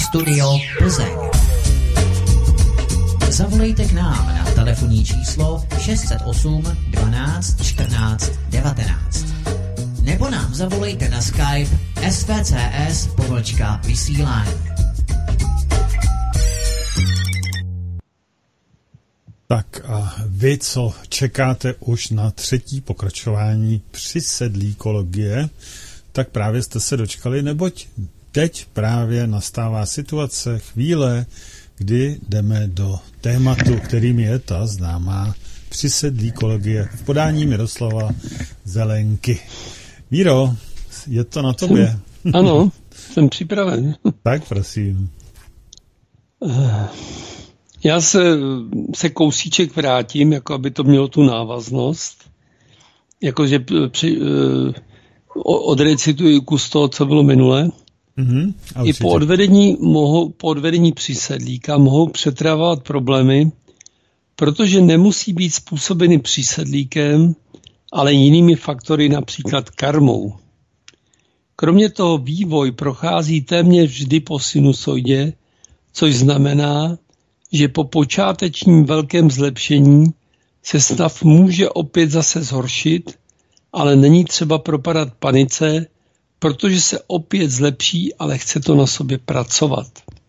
Studio Plzeň. Zavolejte k nám na telefonní číslo šest set osm dvanáct čtrnáct devatenáct. Nebo nám zavolejte na Skype S V C S pomlčka vysílání. Tak a vy, co čekáte už na třetí pokračování přisedlíkologie, tak právě jste se dočkali, neboť teď právě nastává situace, chvíle, kdy jdeme do tématu, kterým je ta známá přisedlíkologie v podání Miroslava Zelenky. Míro, je to na tobě? Ano, jsem připraven. Tak, prosím. Já se, se kousíček vrátím, jako aby to mělo tu návaznost. Jakože při, odrecituji kus toho, co bylo minule. Mm-hmm, I po odvedení, mohou, po odvedení přísedlíka mohou přetrávat problémy, protože nemusí být způsobeny přísedlíkem, ale jinými faktory, například karmou. Kromě toho vývoj prochází téměř vždy po sinusoidě, což znamená, že po počátečním velkém zlepšení se stav může opět zase zhoršit, ale není třeba propadat panice, protože se opět zlepší, ale chce to na sobě pracovat.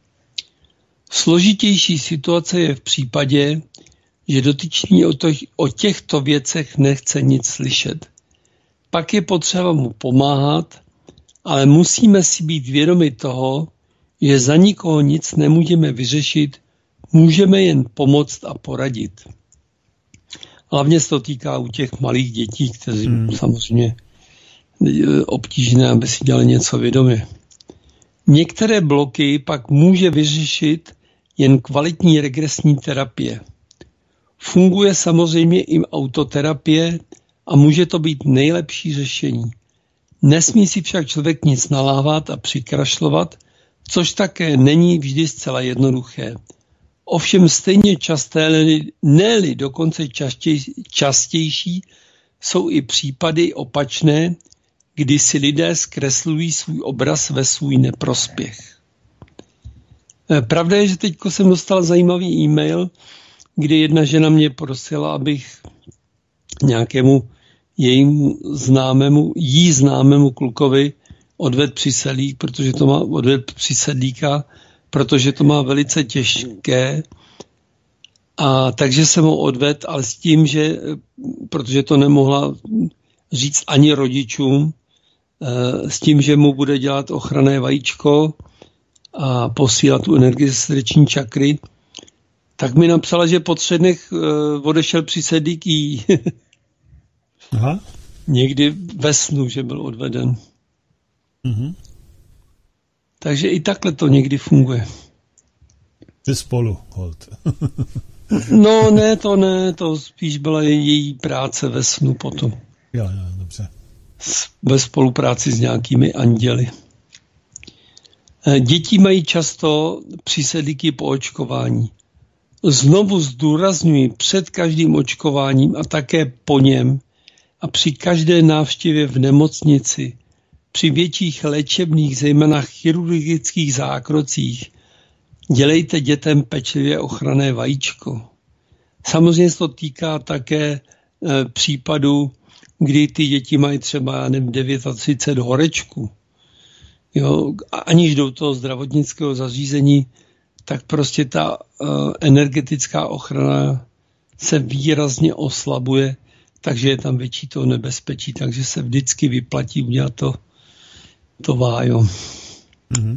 Složitější situace je v případě, že dotyčný o, to, o těchto věcech nechce nic slyšet. Pak je potřeba mu pomáhat, ale musíme si být vědomi toho, že za nikoho nic nemůžeme vyřešit, můžeme jen pomoct a poradit. Hlavně se to týká u těch malých dětí, kteří hmm. samozřejmě obtížné, aby si dělali něco vědomě. Některé bloky pak může vyřešit jen kvalitní regresní terapie. Funguje samozřejmě i autoterapie a může to být nejlepší řešení. Nesmí si však člověk nic nalávat a přikrašlovat, což také není vždy zcela jednoduché. Ovšem stejně časté, ne-li dokonce častěj, častější, jsou i případy opačné, kdy si lidé zkreslují svůj obraz ve svůj neprospěch. Pravda je, že teď jsem dostal zajímavý e-mail, kdy jedna žena mě prosila, abych nějakému jejímu známému, jí známému klukovi odvedl přísedlík, protože to má odvedl přísedlíka, protože to má velice těžké. A takže jsem ho odvedl, ale s tím, že protože to nemohla říct ani rodičům, s tím, že mu bude dělat ochranné vajíčko a posílat tu energii ze srdeční čakry, tak mi napsala, že po třech dnech odešel přísedlík jí. Aha. Někdy ve snu, že byl odveden. Mhm. Takže i takhle to někdy funguje. Ty spolu, hold. No ne, to ne, to spíš byla její práce ve snu potom. Jo, jo, dobře. Ve spolupráci s nějakými anděli. Děti mají často přísedlíky po očkování. Znovu zdůrazňuji před každým očkováním a také po něm a při každé návštěvě v nemocnici, při větších léčebných, zejména chirurgických zákrocích, dělejte dětem pečlivě ochranné vajíčko. Samozřejmě se to týká také e, případů, kdy ty děti mají třeba, já nevím, třicet devět horečku. Jo, aniž do toho zdravotnického zařízení, tak prostě ta uh, energetická ochrana se výrazně oslabuje, takže je tam větší to nebezpečí, takže se vždycky vyplatí udělat to, to vájo. Mm-hmm.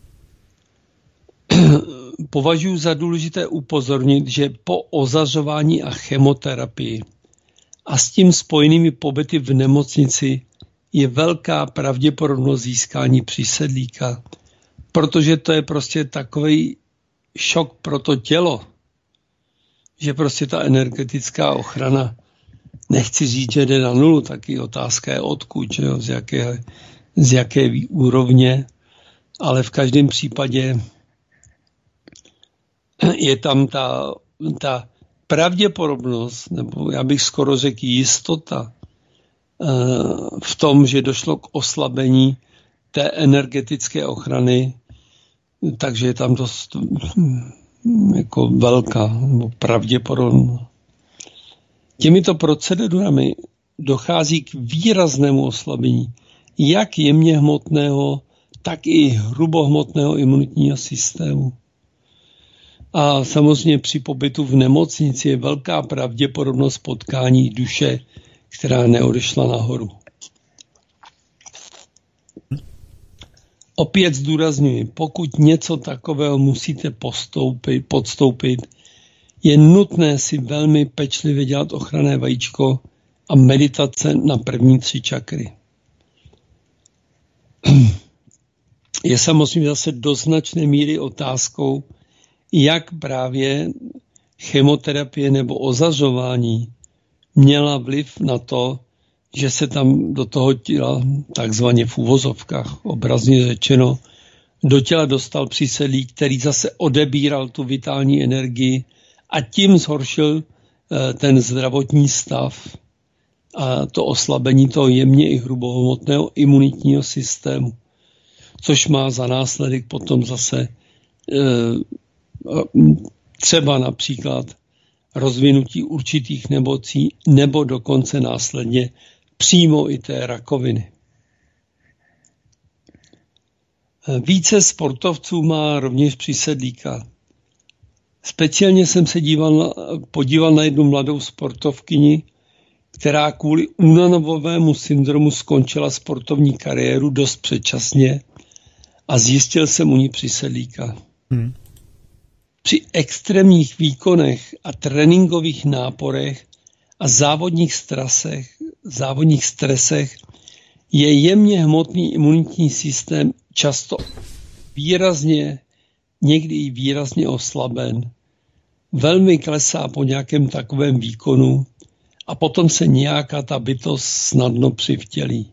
Považuji za důležité upozornit, že po ozařování a chemoterapii a s tím spojenými pobyty v nemocnici je velká pravděpodobnost získání přísedlíka, protože to je prostě takový šok pro to tělo, že prostě ta energetická ochrana, nechci říct, že jde na nulu, taky otázka je odkud, že jo, z jaké, z jaké úrovně, ale v každém případě je tam ta, ta pravděpodobnost, nebo já bych skoro řekl jistota, v tom, že došlo k oslabení té energetické ochrany takže je tam dost jako velká pravděpodobnost. Těmito procedurami dochází k výraznému oslabení jak jemně hmotného, tak i hrubohmotného imunitního systému. A samozřejmě při pobytu v nemocnici je velká pravděpodobnost potkání duše, která neodešla nahoru. Opět zdůrazňuji, pokud něco takového musíte postoupit, podstoupit, je nutné si velmi pečlivě dělat ochranné vajíčko a meditace na první tři čakry. Je samozřejmě zase do značné míry otázkou, jak právě chemoterapie nebo ozařování měla vliv na to, že se tam do toho těla, takzvaně v uvozovkách, obrazně řečeno, do těla dostal přísedlík, který zase odebíral tu vitální energii a tím zhoršil ten zdravotní stav a to oslabení toho jemně i hrubohmotného imunitního systému, což má za následek potom zase třeba například rozvinutí určitých nemocí nebo dokonce následně přímo i té rakoviny. Více sportovců má rovněž přísedlíka. Speciálně jsem se díval na, podíval na jednu mladou sportovkyni, která kvůli únavovému syndromu skončila sportovní kariéru dost předčasně a zjistil jsem u ní přísedlíka. Hmm. Při extrémních výkonech a tréninkových náporech a závodních stresech, závodních stresech je jemně hmotný imunitní systém často výrazně, někdy i výrazně oslaben. Velmi klesá po nějakém takovém výkonu a potom se nějaká ta bytost snadno přivtělí.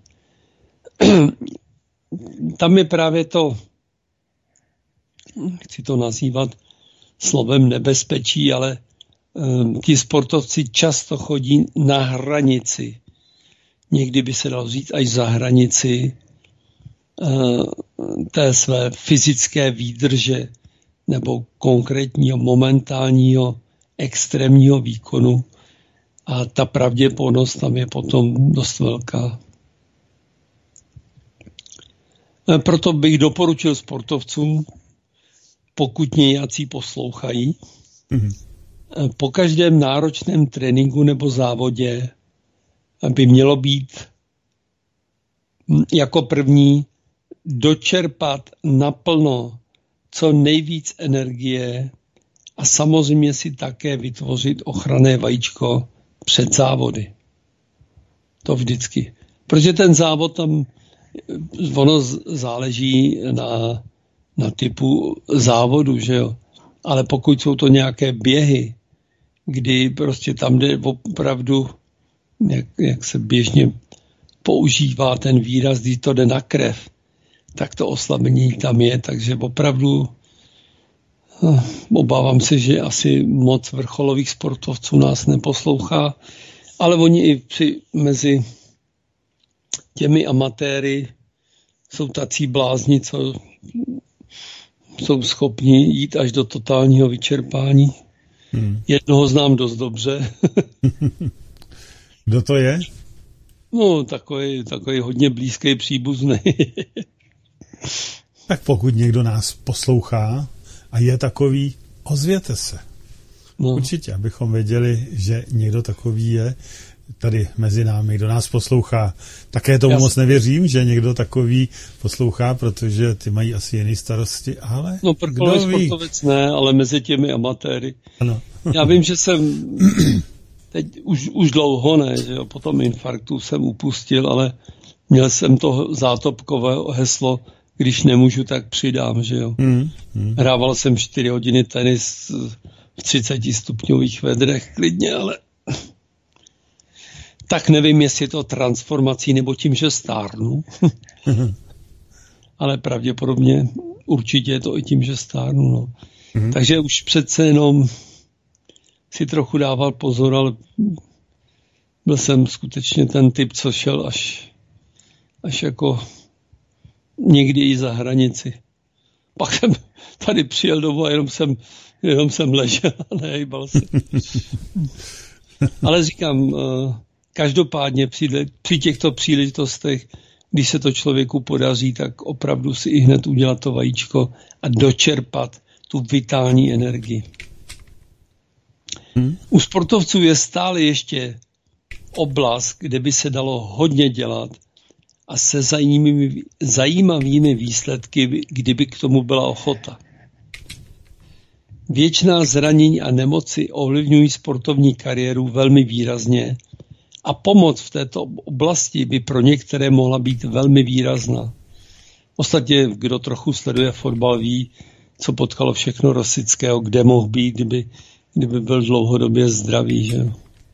Tam je právě to, chci to nazývat slovem nebezpečí, ale um, ti sportovci často chodí na hranici. Někdy by se dalo říct až za hranici uh, té své fyzické výdrže nebo konkrétního momentálního extrémního výkonu a ta pravděpodobnost tam je potom dost velká. Proto bych doporučil sportovcům, pokud nějací poslouchají, mm-hmm. po každém náročném tréninku nebo závodě by mělo být jako první dočerpat naplno co nejvíc energie a samozřejmě si také vytvořit ochranné vajíčko před závody. To vždycky. Protože ten závod tam, ono záleží na, na typu závodu, že jo. Ale pokud jsou to nějaké běhy, kdy prostě tam jde opravdu, jak, jak se běžně používá ten výraz, kdy to jde na krev, tak to oslabení tam je, takže opravdu obávám se, že asi moc vrcholových sportovců nás neposlouchá, ale oni i při, mezi těmi amatéry jsou tací blázni, co jsou schopni jít až do totálního vyčerpání. Hmm. Jednoho znám dost dobře. Kdo to je? No, takový, takový hodně blízký příbuzný. Tak pokud někdo nás poslouchá a je takový, ozvěte se. No. Určitě, abychom věděli, že někdo takový je tady mezi námi, kdo nás poslouchá. Také tomu Já moc nevěřím, že někdo takový poslouchá, protože ty mají asi jiné starosti, ale no, vrcholový sportovec ne, ale mezi těmi amatéry. Ano. Já vím, že jsem teď už, už dlouho ne, že jo, po tom infarktu jsem upustil, ale měl jsem to zátopkové heslo, když nemůžu, tak přidám, že jo. Mm, mm. Hrával jsem čtyři hodiny tenis v třiceti stupňových vedrech klidně, ale tak nevím, jestli je to transformací nebo tím, že stárnu. Ale pravděpodobně určitě je to i tím, že stárnu. No. Mm. Takže už přece jenom si trochu dával pozor, ale byl jsem skutečně ten typ, co šel až, až jako někdy i za hranici. Pak jsem tady přijel domů a jenom jsem, jenom jsem ležel a nehejbal se. Ale říkám, každopádně při, při těchto příležitostech, když se to člověku podaří, tak opravdu si i hned udělat to vajíčko a dočerpat tu vitální energii. Hmm. U sportovců je stále ještě oblast, kde by se dalo hodně dělat a se zajímavými, zajímavými výsledky, kdyby k tomu byla ochota. Věčná zranění a nemoci ovlivňují sportovní kariéru velmi výrazně a pomoc v této oblasti by pro některé mohla být velmi výrazná. Ostatně, kdo trochu sleduje fotbal, ví, co potkalo všechno Rosického, kde mohl být, kdyby, kdyby byl dlouhodobě zdravý. Že?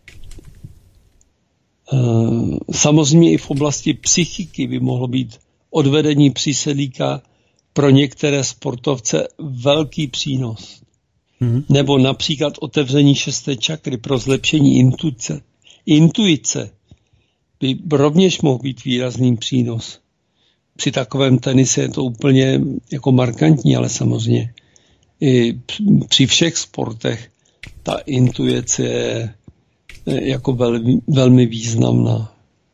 Samozřejmě i v oblasti psychiky by mohlo být odvedení přísedlíka pro některé sportovce velký přínos. Mm-hmm. Nebo například otevření šesté čakry pro zlepšení intuice. Intuice by rovněž mohl být výrazným přínos. Při takovém tenise je to úplně jako markantní, ale samozřejmě i při všech sportech ta intuice je jako velmi, velmi významná.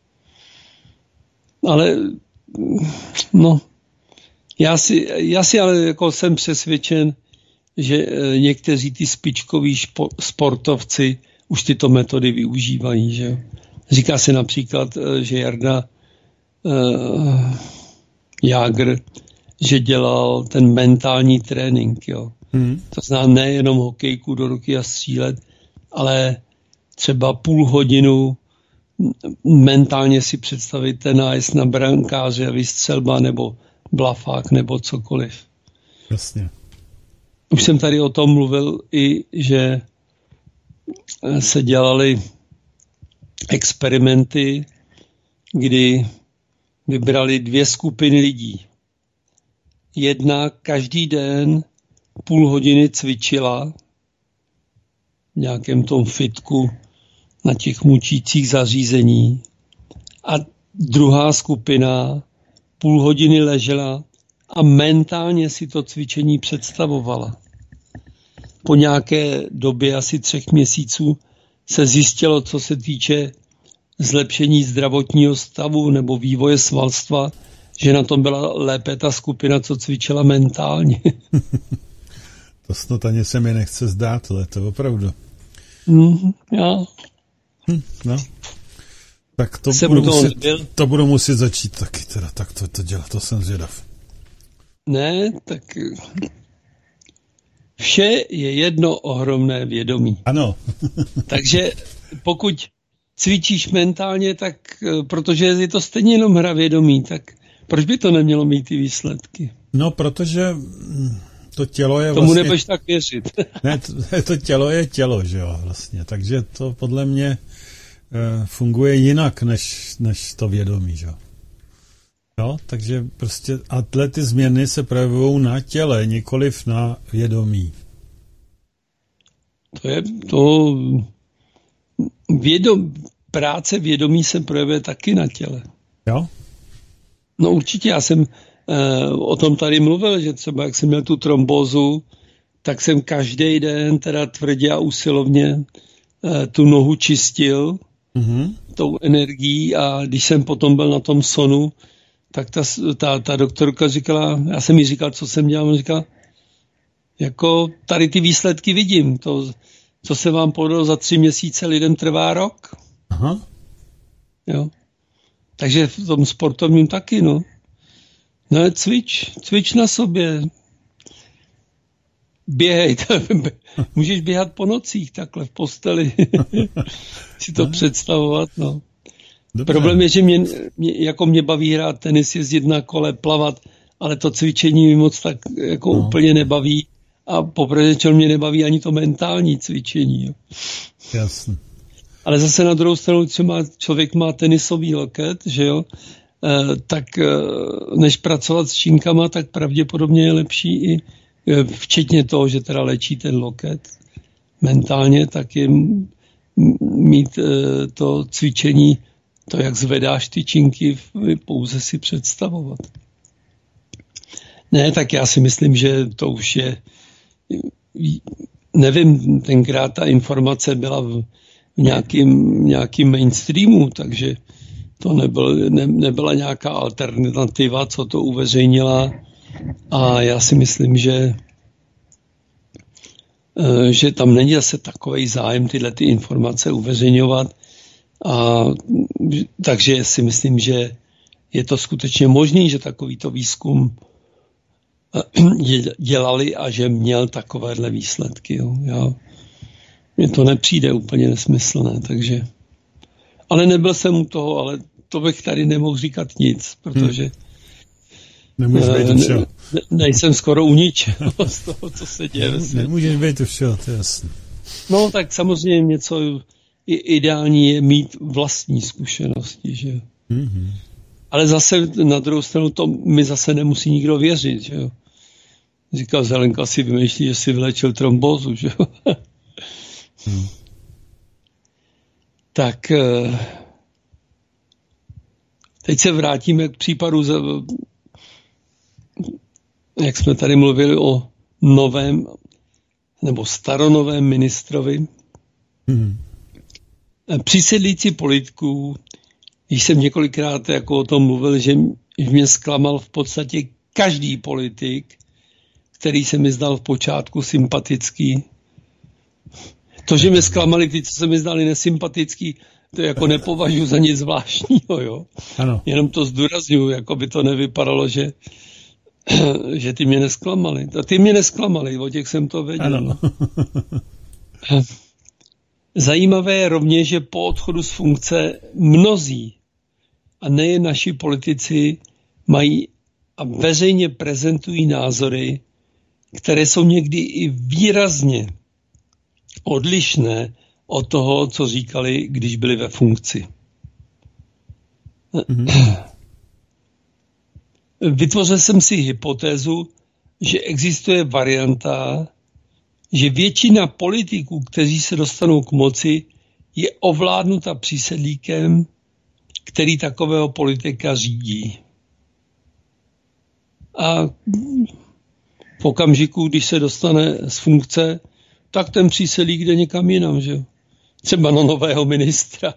Ale no, já si, já si ale jako jsem přesvědčen, že někteří ty špičkoví sportovci už tyto metody využívají. Že? Říká se například, že Jarda uh, Jágr, že dělal ten mentální trénink. Jo? Hmm. To znamená nejenom hokejku do ruky a střílet, ale třeba půl hodinu mentálně si představit ten nájezd na brankáře, vystřelba nebo blafák nebo cokoliv. Jasně. Už jsem tady o tom mluvil i, že se dělaly experimenty, kdy vybrali dvě skupiny lidí. Jedna každý den půl hodiny cvičila v nějakém tom fitku na těch mučících zařízení a druhá skupina půl hodiny ležela a mentálně si to cvičení představovala. Po nějaké době, asi třech měsíců, se zjistilo, co se týče zlepšení zdravotního stavu nebo vývoje svalstva, že na tom byla lépe ta skupina, co cvičila mentálně. To snad ani se mi nechce zdát, ale to opravdu. Mm, já. Hm, no. Tak to budu, to, muset, to budu muset začít taky teda, tak to, to dělat, to jsem zvědav. Ne, tak vše je jedno ohromné vědomí. Ano. Takže pokud cvičíš mentálně, tak protože je to stejně jenom hra vědomí, tak proč by to nemělo mít ty výsledky? No, protože to tělo je Tomu vlastně... nebudeš tak věřit. Ne, to, to tělo je tělo, že jo, vlastně. Takže to podle mě e, funguje jinak, než, než to vědomí, že jo. Jo, takže prostě a tyhle ty změny se projevují na těle, nikoliv na vědomí. To je to... Vědom, práce vědomí se projevuje taky na těle. Jo? No určitě, já jsem eh, o tom tady mluvil, že třeba jak jsem měl tu trombózu, tak jsem každý den teda tvrdě a usilovně eh, tu nohu čistil mm-hmm. tou energií a když jsem potom byl na tom sonu, tak ta, ta, ta doktorka říkala, já jsem jí říkal, co jsem dělal, on říkal, jako tady ty výsledky vidím, to, co se vám povedlo za tři měsíce, lidem trvá rok. Aha. Jo. Takže v tom sportovním taky, no. No cvič, cvič na sobě. Běhej, můžeš běhat po nocích takhle v posteli. si to představovat, no. Dobře. Problém je, že mě, mě, jako mě baví hrát tenis, jezdit na kole, plavat, ale to cvičení mi moc tak jako no. úplně nebaví a popravdě mě nebaví ani to mentální cvičení. Jo. Jasně. Ale zase na druhou stranu, třeba člověk má tenisový loket, že jo, e, tak e, než pracovat s činkama, tak pravděpodobně je lepší i e, včetně toho, že teda léčí ten loket mentálně, tak je mít e, to cvičení, to, jak zvedáš ty činky, pouze si představovat. Ne, tak já si myslím, že to už je, nevím, tenkrát ta informace byla v nějakým, nějakým mainstreamu, takže to nebyl, ne, nebyla nějaká alternativa, co to uveřejnila. A já si myslím, že, že tam není zase takovej zájem tyhle ty informace uveřejňovat. A, takže si myslím, že je to skutečně možný, že takovýto výzkum dělali a že měl takovéhle výsledky. Jo. Já, mně to nepřijde úplně nesmyslné, takže... Ale nebyl jsem u toho, ale to bych tady nemohl říkat nic, protože... Hmm. Nemůžeš být u všeho. Ne, nejsem skoro u ničeho z toho, co se děje. Ne, nemůžeš být u všeho, to je jasné. No, tak samozřejmě něco ideální je mít vlastní zkušenosti, že jo. Mm-hmm. Ale zase na druhou stranu to mi zase nemusí nikdo věřit, že jo. Říkal, Zelenka si vymýšlí, že si vylečil trombózu, že jo. hmm. Tak teď se vrátíme k případu, jak jsme tady mluvili o novém nebo staronovém ministrovi. Hmm. Přísedlící politiků, když jsem několikrát jako o tom mluvil, že mě zklamal v podstatě každý politik, který se mi zdal v počátku sympatický. To, že mě zklamali ty, co se mi zdali nesympatický, to jako nepovažuji za nic zvláštního, jo. Ano. Jenom to zdůrazňuji, jako by to nevypadalo, že, že ty mě nesklamali. A ty mě nesklamali, o těch jsem to věděl. Ano. Zajímavé je rovněž, že po odchodu z funkce mnozí, a nejen naši politici, mají a veřejně prezentují názory, které jsou někdy i výrazně odlišné od toho, co říkali, když byli ve funkci. Mm-hmm. Vytvořil jsem si hypotézu, že existuje varianta, že většina politiků, kteří se dostanou k moci, je ovládnuta přísedlíkem, který takového politika řídí. A v okamžiku, když se dostane z funkce, tak ten přísedlík jde někam jinam, že jo? Třeba na nového ministra.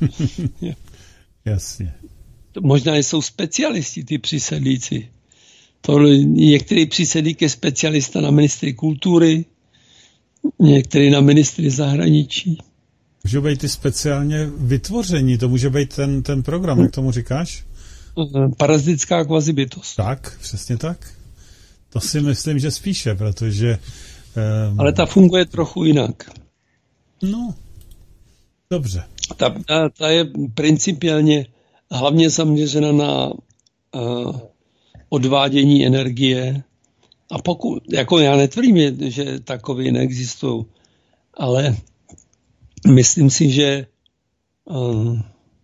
Jasně. Možná jsou specialisti, ty přísedlíci. Tohle, některý přísedlík je specialista na ministry kultury, některý na ministry zahraničí. Může být ty speciálně vytvoření, to může být ten, ten program, jak tomu říkáš? Parazitická kvazibytost. Tak, přesně tak. To si myslím, že spíše, protože... Um... Ale ta funguje trochu jinak. No, dobře. Ta, ta, ta je principiálně hlavně zaměřena na uh, odvádění energie. A pokud, jako já netvrdím, že takové neexistují, ale myslím si, že uh,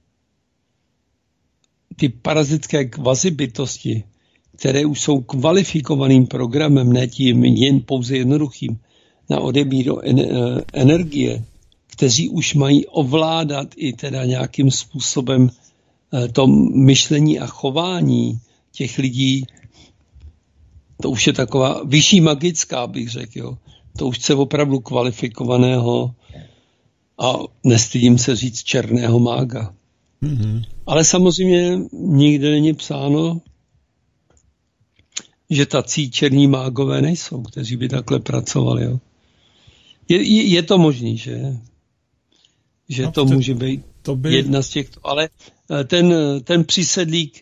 ty parazitské kvazibytosti, které už jsou kvalifikovaným programem, ne tím jen pouze jednoduchým, na odebíru energie, kteří už mají ovládat i teda nějakým způsobem to myšlení a chování těch lidí, to už je taková vyšší magická, bych řekl, jo. To už chce opravdu kvalifikovaného a nestydím se říct černého mága. Mm-hmm. Ale samozřejmě nikde není psáno, že tací černí mágové nejsou, kteří by takhle pracovali. Jo. Je, je, je to možný, že, že no, to ty, může být to by... jedna z těchto, ale ten, ten přísedlík,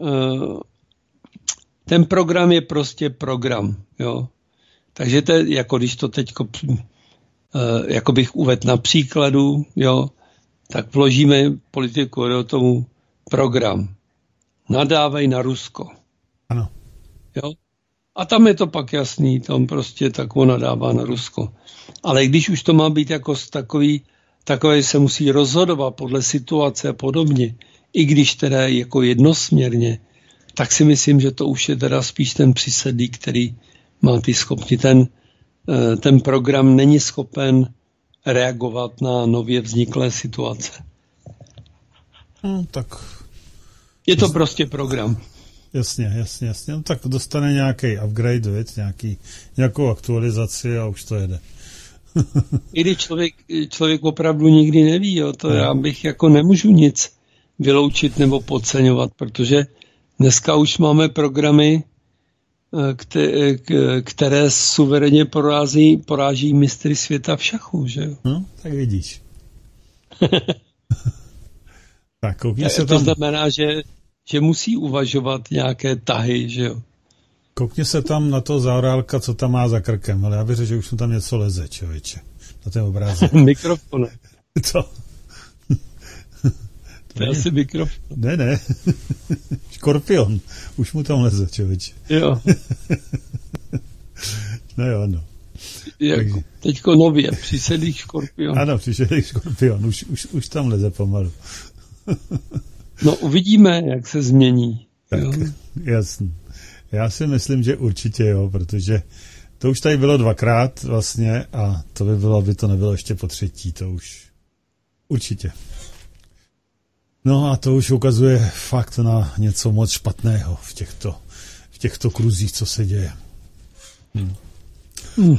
ten program je prostě program. Jo. Takže to je, jako když to teďko, jako bych uvedl na příkladu, jo, tak vložíme politiku do tomu program. Nadávej na Rusko. Ano. Jo? A tam je to pak jasný, tam prostě tak on nadává na Rusko. Ale když už to má být jako takový, takové se musí rozhodovat podle situace a podobně, i když teda jako jednosměrně, tak si myslím, že to už je teda spíš ten přísedlík, který má ty schopni. Ten, ten program není schopen reagovat na nově vzniklé situace. No, tak... Je to prostě program. Jasně, jasně, jasně. No, tak dostane nějaký upgrade, věc, nějaký, nějakou aktualizaci a už to jede. I když člověk, člověk opravdu nikdy neví, jo, to no. Já bych jako nemůžu nic vyloučit nebo podceňovat, protože dneska už máme programy, které suverénně poráží, poráží mistry světa v šachu, že jo? No, tak vidíš. Tak koukni se to tam... znamená, že, že musí uvažovat nějaké tahy, že jo? Koukni se tam na to Zaorálka, co tam má za krkem, ale já věřím, že už mu tam něco leze, člověče, na ten obrázek. Mikrofon. Co? To je asi mikrofon. Ne, ne. Škorpion. Už mu tam leze, člověče. Jo. No jo, no. Takže... Teďko nově, přísedlý škorpion. Ano, přísedlý škorpion. Už, už, už tam leze pomalu. No uvidíme, jak se změní. Tak, jo? Jasný. Já si myslím, že určitě jo, protože to už tady bylo dvakrát vlastně a to by bylo, aby to nebylo ještě po třetí, to už určitě. No a to už ukazuje fakt na něco moc špatného v těchto, v těchto kruzích, co se děje. Hm. Hmm.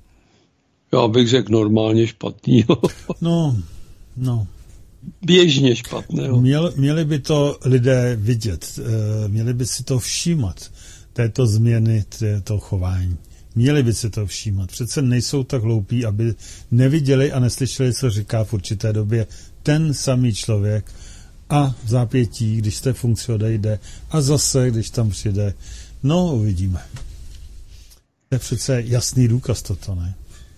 Já bych řekl normálně špatného. No, no. Běžně špatného. Měl, měli by to lidé vidět, měli by si to všímat, této změny, této chování. Měli by si to všímat. Přece nejsou tak hloupí, aby neviděli a neslyšeli, co říká v určité době ten samý člověk a v zápětí, když z té funkce odejde a zase, když tam přijde, no uvidíme. To je přece jasný důkaz toto, ne?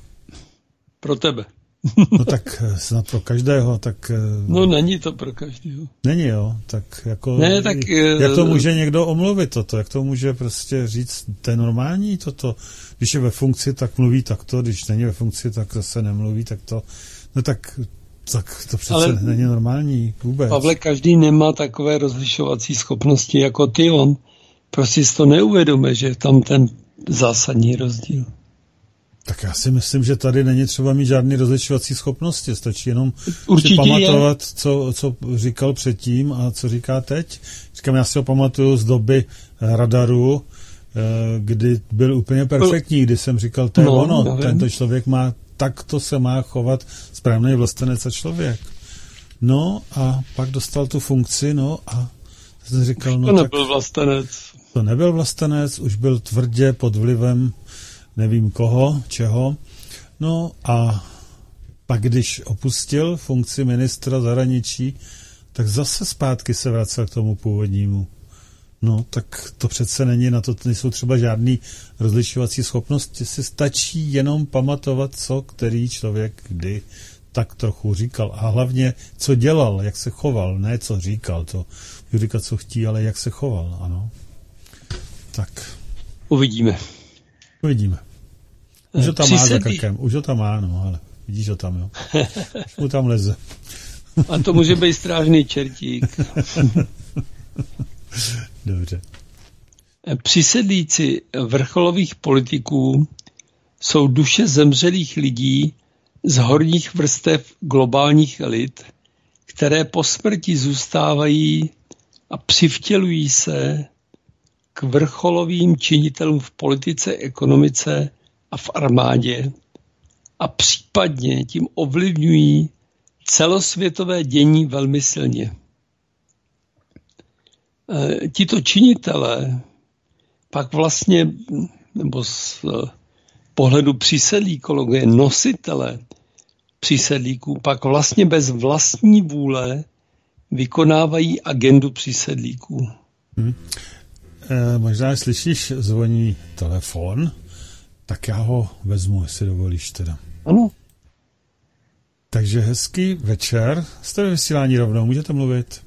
Pro tebe. No tak snad pro každého, tak... No není to pro každého. Není, jo, tak jako... Ne, tak... Jak to může někdo omluvit toto? Jak to může prostě říct, to je normální toto? Když je ve funkci, tak mluví takto, když není ve funkci, tak zase nemluví, tak to... No tak, tak to přece ale není normální vůbec. Pavle, každý nemá takové rozlišovací schopnosti jako ty, on prostě si to neuvědomuje, že je tam ten zásadní rozdíl. Tak já si myslím, že tady není třeba mít žádný rozlišovací schopnosti, stačí jenom určitě si pamatovat, co, co říkal předtím a co říká teď. Říkám, já si ho pamatuju z doby radaru, kdy byl úplně perfektní, kdy jsem říkal, to je no, ono, tento člověk má, takto se má chovat správný vlastenec a člověk. No a pak dostal tu funkci, no a jsem říkal, no to tak... nebyl vlastenec. To nebyl vlastenec, už byl tvrdě pod vlivem nevím koho, čeho. No a pak, když opustil funkci ministra zahraničí, tak zase zpátky se vracel k tomu původnímu. No, tak to přece není, na to nejsou třeba žádný rozlišovací schopnosti, si stačí jenom pamatovat, co který člověk kdy tak trochu říkal. A hlavně, co dělal, jak se choval, ne co říkal, to můžu říkat, co chtí, ale jak se choval, ano. Tak. Uvidíme. Uvidíme. Už ho tam má za krkem, už ho tam má, no, ale vidíš ho tam, jo. Už mu tam leze. A to může být strážný čertík. Dobře. Přisedlíci vrcholových politiků jsou duše zemřelých lidí z horních vrstev globálních elit, které po smrti zůstávají a přivtělují se k vrcholovým činitelům v politice, ekonomice a v armádě a případně tím ovlivňují celosvětové dění velmi silně. E, tito činitelé pak vlastně, nebo z pohledu přísedlíkologie, nositele přísedlíků, pak vlastně bez vlastní vůle vykonávají agendu přísedlíků. Hmm. E, možná slyšíš, zvoní telefon, tak já ho vezmu, jestli dovolíš teda. Ano. Takže hezký večer. Jste ve vysílání rovnou, můžete mluvit?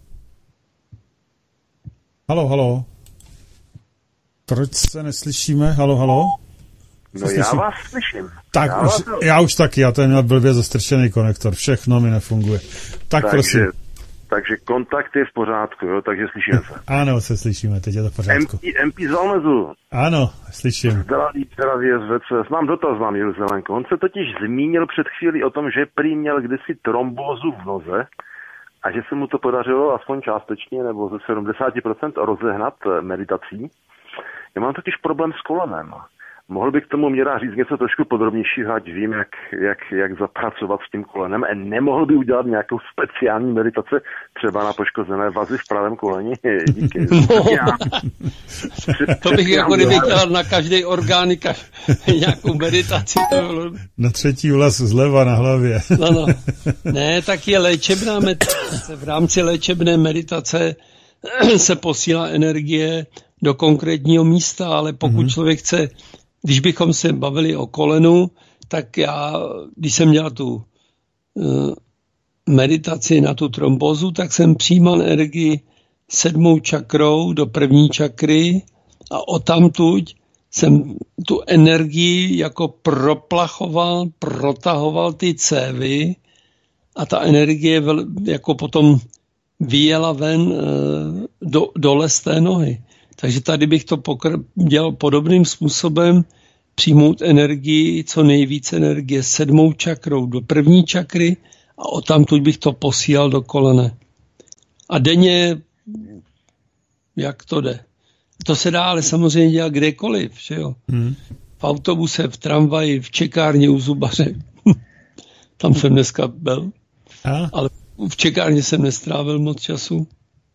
Halo, halo. Proč se neslyšíme? Halo, halo. No já vás slyším. Tak já, už, vás... já už taky, já tady měl blbě zastrčený konektor, všechno mi nefunguje. Tak takže, prosím. Takže kontakt je v pořádku, jo, takže slyšíme se. Ano, se slyšíme, teď je to v pořádku. M P z Valnezu. Ano, slyším. Zdraví, zdraví z V C S. Mám dotaz vám, Jiru Zelenko. On se totiž zmínil před chvílí o tom, že prý měl kdysi trombózu v noze a že se mu to podařilo aspoň částečně nebo ze sedmdesát procent rozehnat meditací. Já mám totiž problém s kolenem. Mohl bych k tomu Míra říct něco trošku podrobnějšího, ať vím, jak, jak, jak zapracovat s tím kolenem. A nemohl by udělat nějakou speciální meditace třeba na poškozené vazy v pravém koleni? Díky. No. Já, to bych jako kdyby dělal na každý orgán kaž, nějakou meditaci. Na třetí vlas zleva na hlavě. No, no. Ne, tak je léčebná meditace. V rámci léčebné meditace se posílá energie do konkrétního místa, ale pokud mm-hmm. člověk chce, když bychom se bavili o kolenu, tak já, když jsem dělal tu uh, meditaci na tu trombozu, tak jsem přijímal energii sedmou čakrou do první čakry a odtamtud jsem tu energii jako proplachoval, protahoval ty cévy a ta energie jako potom vyjela ven uh, do, dole z té nohy. Takže tady bych to pokr- dělal podobným způsobem, přijmout energii, co nejvíce energie sedmou čakrou do první čakry a odtamtud bych to posílal do kolene. A denně, jak to jde? To se dá ale samozřejmě dělat kdekoliv, že jo? Hmm. V autobuse, v tramvaji, v čekárně u zubaře. Tam jsem dneska byl. A? Ale v čekárně jsem nestrávil moc času.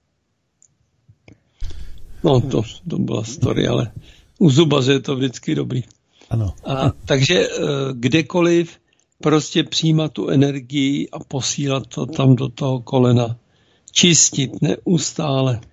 No, to, to byla story, ale u zubaře je to vždycky dobrý. Ano. A, takže kdekoliv prostě přijímat tu energii a posílat to tam do toho kolena. Čistit neustále.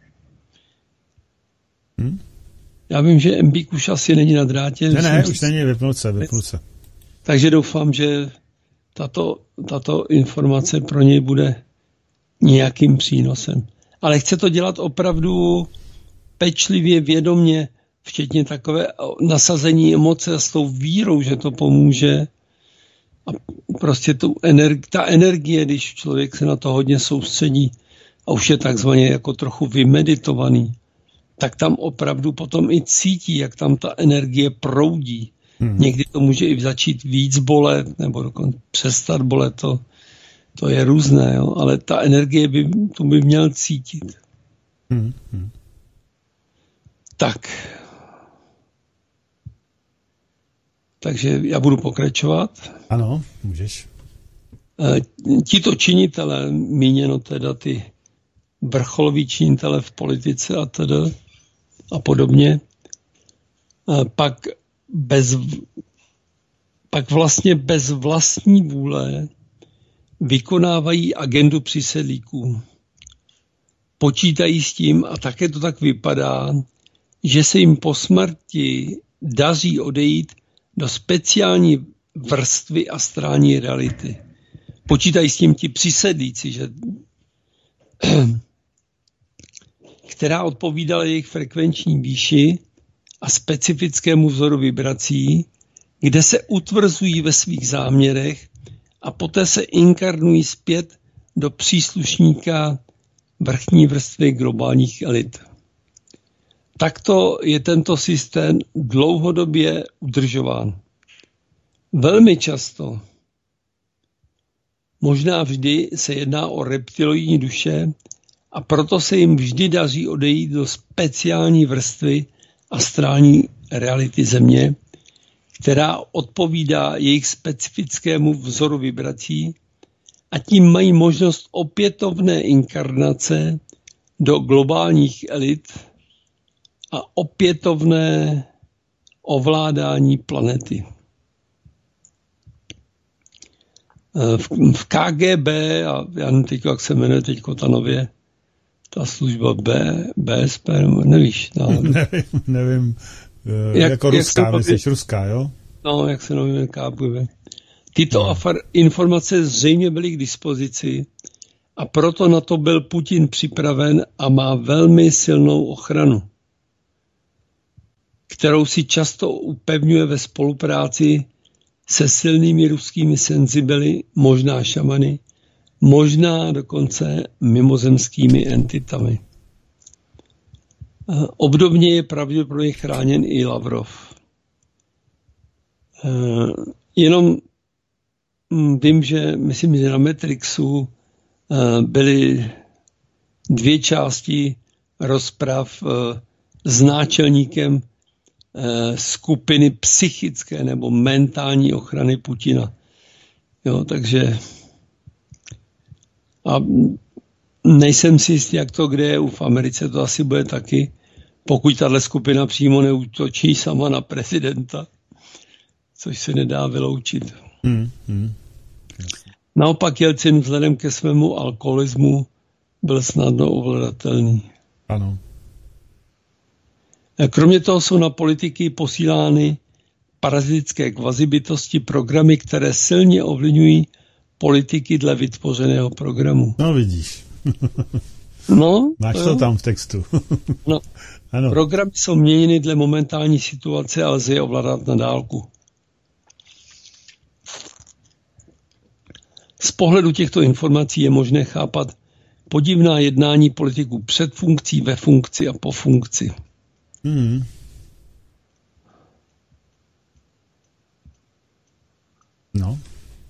Hmm? Já vím, že Embík už asi není na drátě. Ne, ne, už není, vypnul se, vypnul se. Takže doufám, že tato, tato informace pro něj bude nějakým přínosem. Ale chce to dělat opravdu pečlivě, vědomně, včetně takové nasazení emoce s tou vírou, že to pomůže. A prostě tu energi- ta energie, když člověk se na to hodně soustředí a už je takzvaně jako trochu vymeditovaný, tak tam opravdu potom i cítí, jak tam ta energie proudí. Hmm. Někdy to může i začít víc bolet, nebo dokonce přestat bolet, to, to je různé, jo? Ale ta energie by, to by měl cítit. Hmm. Hmm. Tak. Takže já budu pokračovat. Ano, můžeš. Tito činitelé, míněno teda ty vrcholoví činitelé v politice a teda a podobně, pak, bez, pak vlastně bez vlastní vůle vykonávají agendu přisedlíků. Počítají s tím a také to tak vypadá, že se jim po smrti daří odejít do speciální vrstvy astrální reality. Počítají s tím ti přisedlíci, že, která odpovídala jejich frekvenční výši a specifickému vzoru vibrací, kde se utvrzují ve svých záměrech a poté se inkarnují zpět do příslušníka vrchní vrstvy globálních elit. Takto je tento systém dlouhodobě udržován. Velmi často, možná vždy, se jedná o reptiloidní duše a proto se jim vždy daří odejít do speciální vrstvy astrální reality Země, která odpovídá jejich specifickému vzoru vibrací a tím mají možnost opětovné inkarnace do globálních elit a opětovné ovládání planety. V, v K G B, a já nevím teď, jak se jmenuje teď ta nově, ta služba B, B S P, nevíš? No. nevím, nevím. Jak, jako ruská, jak myslíš ruská, jo? No, jak se jmenuje K G B. Tyto no. afar, informace zřejmě byly k dispozici a proto na to byl Putin připraven a má velmi silnou ochranu, kterou si často upevňuje ve spolupráci se silnými ruskými senzibily, možná šamany, možná dokonce mimozemskými entitami. Obdobně je pravděpodobně chráněn i Lavrov. Jenom vím, že myslím, že na Matrixu byly dvě části rozprav s náčelníkem skupiny psychické nebo mentální ochrany Putina. Jo, takže a nejsem si jistý, jak to kde je. V Americe to asi bude taky, pokud tahle skupina přímo neútočí sama na prezidenta, což se nedá vyloučit. Hmm, hmm. Naopak Jelcin vzhledem ke svému alkoholismu byl snadno ovladatelný. Ano. Kromě toho jsou na politiky posílány parazitické kvazibytosti, programy, které silně ovlivňují politiky dle vytvořeného programu. No vidíš. No, máš to, to tam v textu. No, ano. Programy jsou měněny dle momentální situace a lze je ovládat na dálku. Z pohledu těchto informací je možné chápat podivná jednání politiků před funkcí, ve funkci a po funkci. Hmm. No.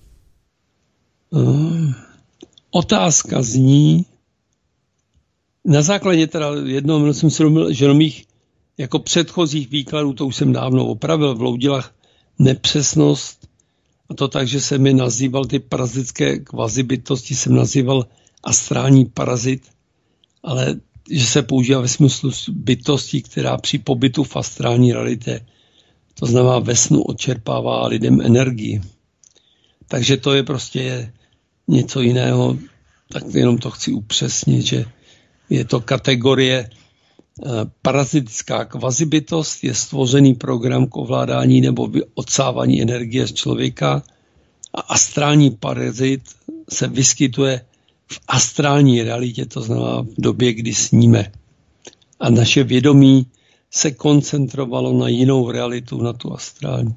Uh, otázka zní, na základě teda jednoho, měl jsem si domluvil, že mých jako předchozích výkladů, to už jsem dávno opravil, vloudila nepřesnost, a to tak, že jsem mi nazýval ty parazitské kvazibytosti, jsem nazýval astrální parazit, ale že se používá ve smyslu bytosti, která při pobytu v astrální realitě, to znamená ve snu, odčerpává lidem energii. Takže to je prostě něco jiného, tak jenom to chci upřesnit, že je to kategorie parazitická kvazibytost, je stvořený program k ovládání nebo odsávání energie z člověka a astrální parazit se vyskytuje v astrální realitě, to znamená v době, kdy sníme. A naše vědomí se koncentrovalo na jinou realitu, na tu astrální.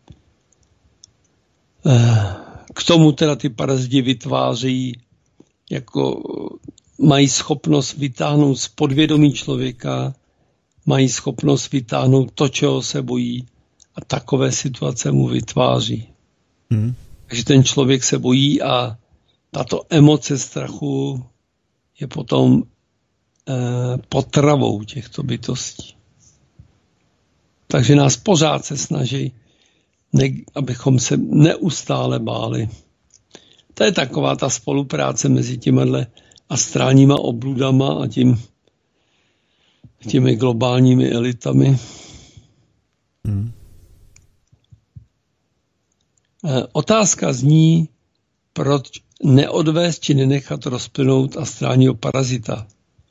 K tomu teda ty paraziti vytvářejí, jako mají schopnost vytáhnout z podvědomí člověka, mají schopnost vytáhnout to, čeho se bojí a takové situace mu vytváří. Hmm. Takže ten člověk se bojí a tato emoce strachu je potom eh, potravou těchto bytostí. Takže nás pořád se snaží, ne, abychom se neustále báli. To je taková ta spolupráce mezi těmihle astrálníma obludama a tím, těmi globálními elitami. Hmm. Eh, otázka zní, proč neodvést či nenechat rozplynout astrálního parazita.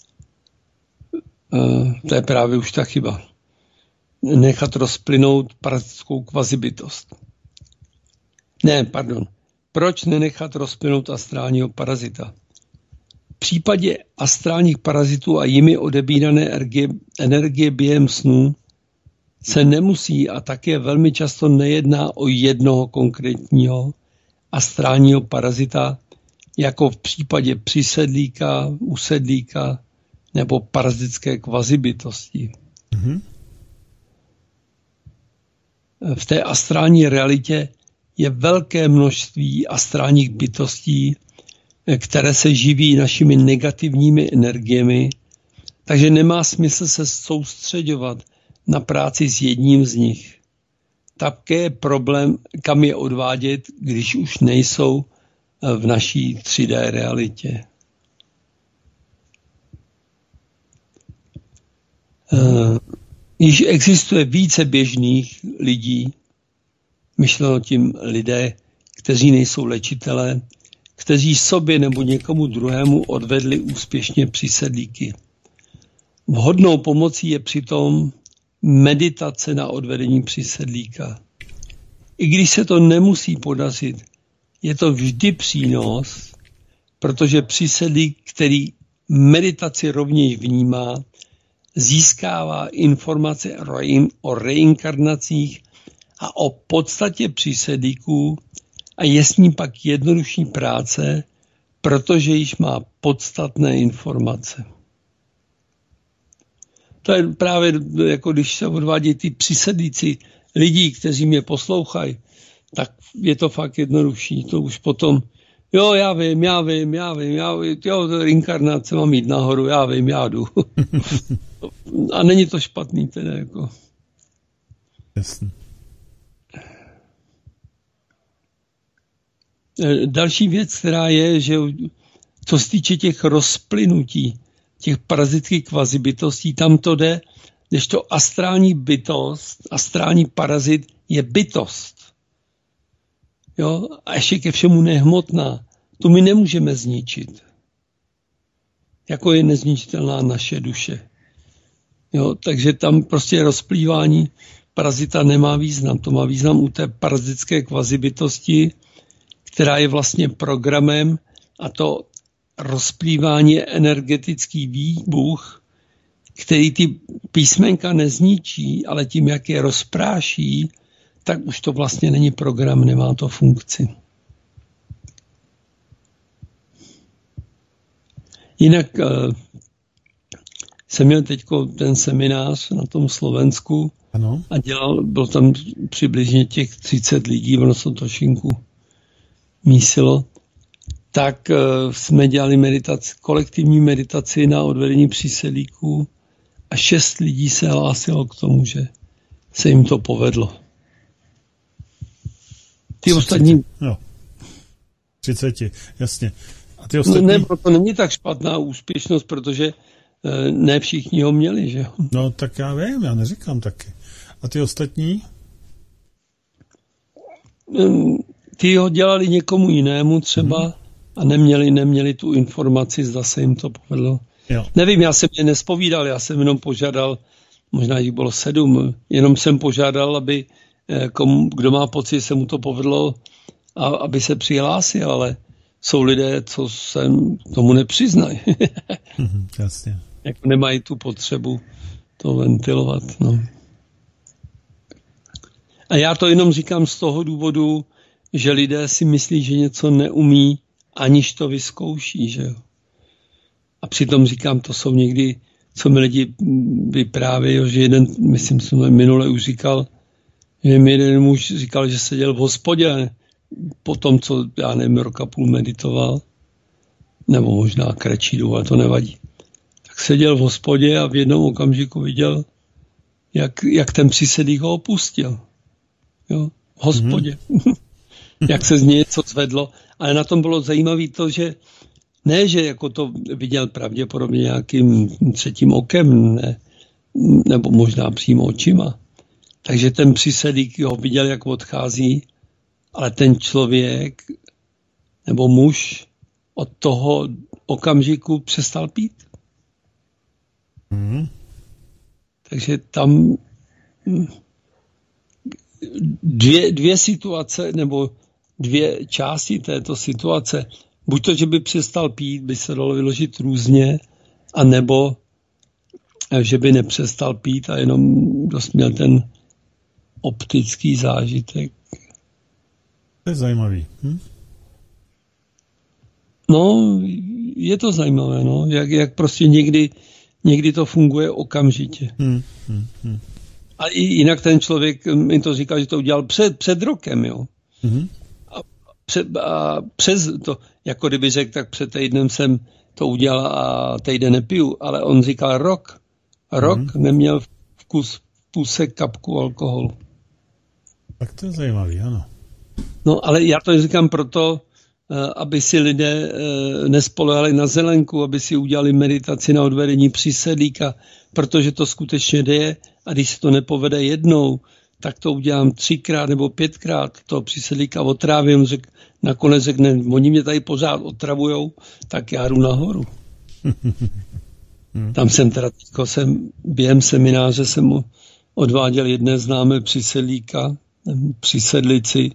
E, to je právě už ta chyba. Nechat rozplynout parazitskou kvazibytost. Ne, pardon. Proč nenechat rozplynout astrálního parazita? V případě astrálních parazitů a jimi odebírané energie, energie během snů se nemusí a také velmi často nejedná o jednoho konkrétního astrálního parazita, jako v případě přisedlíka, usedlíka nebo parazitické kvazibytosti. Mm-hmm. V té astrální realitě je velké množství astrálních bytostí, které se živí našimi negativními energiemi, takže nemá smysl se soustředovat na práci s jedním z nich. Také je problém, kam je odvádět, když už nejsou v naší tři dé realitě. Uh, již existuje více běžných lidí, myšleno tím lidé, kteří nejsou léčitelé, kteří sobě nebo někomu druhému odvedli úspěšně přisedlíky. Vhodnou pomocí je přitom meditace na odvedení přisedlíka. I když se to nemusí podařit, je to vždy přínos, protože přisedlík, který meditaci rovněž vnímá, získává informace o reinkarnacích a o podstatě přisedlíků a je s ním pak jednodušší práce, protože již má podstatné informace. To je právě jako když se odvádí ty přisedlíci lidí, kteří mě poslouchají, tak je to fakt jednodušší. To už potom Jo, já vím, já vím, já vím, já vím, jo, reinkarnace mám jít nahoru, já vím, já jdu. A není to špatný teda, jako. Jasně. Další věc, která je, že co se týče těch rozplynutí, těch parazitských kvazibytostí, tam to jde, než to astrální bytost, astrální parazit je bytost. Jo? A ještě ke všemu nehmotná. Tu my nemůžeme zničit. Jako je nezničitelná naše duše. Jo? Takže tam prostě rozplývání parazita nemá význam. To má význam u té parazitské kvazibytosti, která je vlastně programem, a to rozplývání je energetický výbuch, který ty písmenka nezničí, ale tím, jak je rozpráší, tak už to vlastně není program, nemá to funkci. Jinak jsem měl teď ten seminář na tom Slovensku. Ano. A dělal, bylo tam přibližně těch třicet lidí, ono se to šinku mísilo, tak uh, jsme dělali meditaci, kolektivní meditaci na odvedení přísedlíků a šest lidí se hlásilo k tomu, že se jim to povedlo. Ty třicet, ostatní... Jo. třicet, jasně. A ty ostatní... Ne, to není tak špatná úspěšnost, protože uh, ne všichni ho měli, že jo? No, tak já vím, já neříkám taky. A ty ostatní? Um, ty ho dělali někomu jinému třeba hmm. a neměli, neměli tu informaci, zda se jim to povedlo. Jo. Nevím, já jsem je nespovídal, já jsem jenom požádal, možná jich bylo sedm, jenom jsem požádal, aby komu, kdo má pocit, že se mu to povedlo, a aby se přihlásil, ale jsou lidé, co se tomu nepřiznají. hmm, jasně. Jako nemají tu potřebu to ventilovat. No. A já to jenom říkám z toho důvodu, že lidé si myslí, že něco neumí, aniž to vyzkouší, že jo. A přitom říkám, to jsou někdy, co mi lidi vyprávějí, že jeden, myslím, jsem minule už říkal, že mi jeden muž říkal, že seděl v hospodě po tom, co, já nevím, roka půl meditoval, nebo možná kratší dobu, ale to nevadí. Tak seděl v hospodě a v jednom okamžiku viděl, jak, jak ten přísedlík ho opustil. Jo, v hospodě. Mm-hmm. Jak se z něj něco zvedlo. Ale na tom bylo zajímavé to, že ne, že jako to viděl pravděpodobně nějakým třetím okem, ne, nebo možná přímo očima. Takže ten přísedlík ho viděl, jak odchází, ale ten člověk nebo muž od toho okamžiku přestal pít. Mm. Takže tam dvě, dvě situace nebo dvě části této situace. Buď to, že by přestal pít, by se dalo vyložit různě, a nebo že by nepřestal pít a jenom dost měl ten optický zážitek. To je zajímavý. Hm? No, je to zajímavé, no. Jak, jak prostě někdy, někdy to funguje okamžitě. Hm, hm, hm. A i jinak ten člověk mi to říkal, že to udělal před, před rokem, jo. Hm. A, před, a přes to, jako kdyby řekl, tak před týdnem jsem to udělal a týden nepiju, ale on říkal rok. Rok hm. neměl vkus puse kapku alkoholu. Tak to je zajímavý, ano. No, ale já to říkám proto, aby si lidé nespolehali na zelenku, aby si udělali meditaci na odvedení přísedlíka, protože to skutečně jde, a když se to nepovede jednou, tak to udělám třikrát nebo pětkrát, toho přísedlíka otrávím, řek, nakonec řekne, oni mě tady pořád otravujou, tak já jdu nahoru. Tam jsem teda, jsem, během semináře jsem odváděl jedné známé přísedlíka, přísedlici.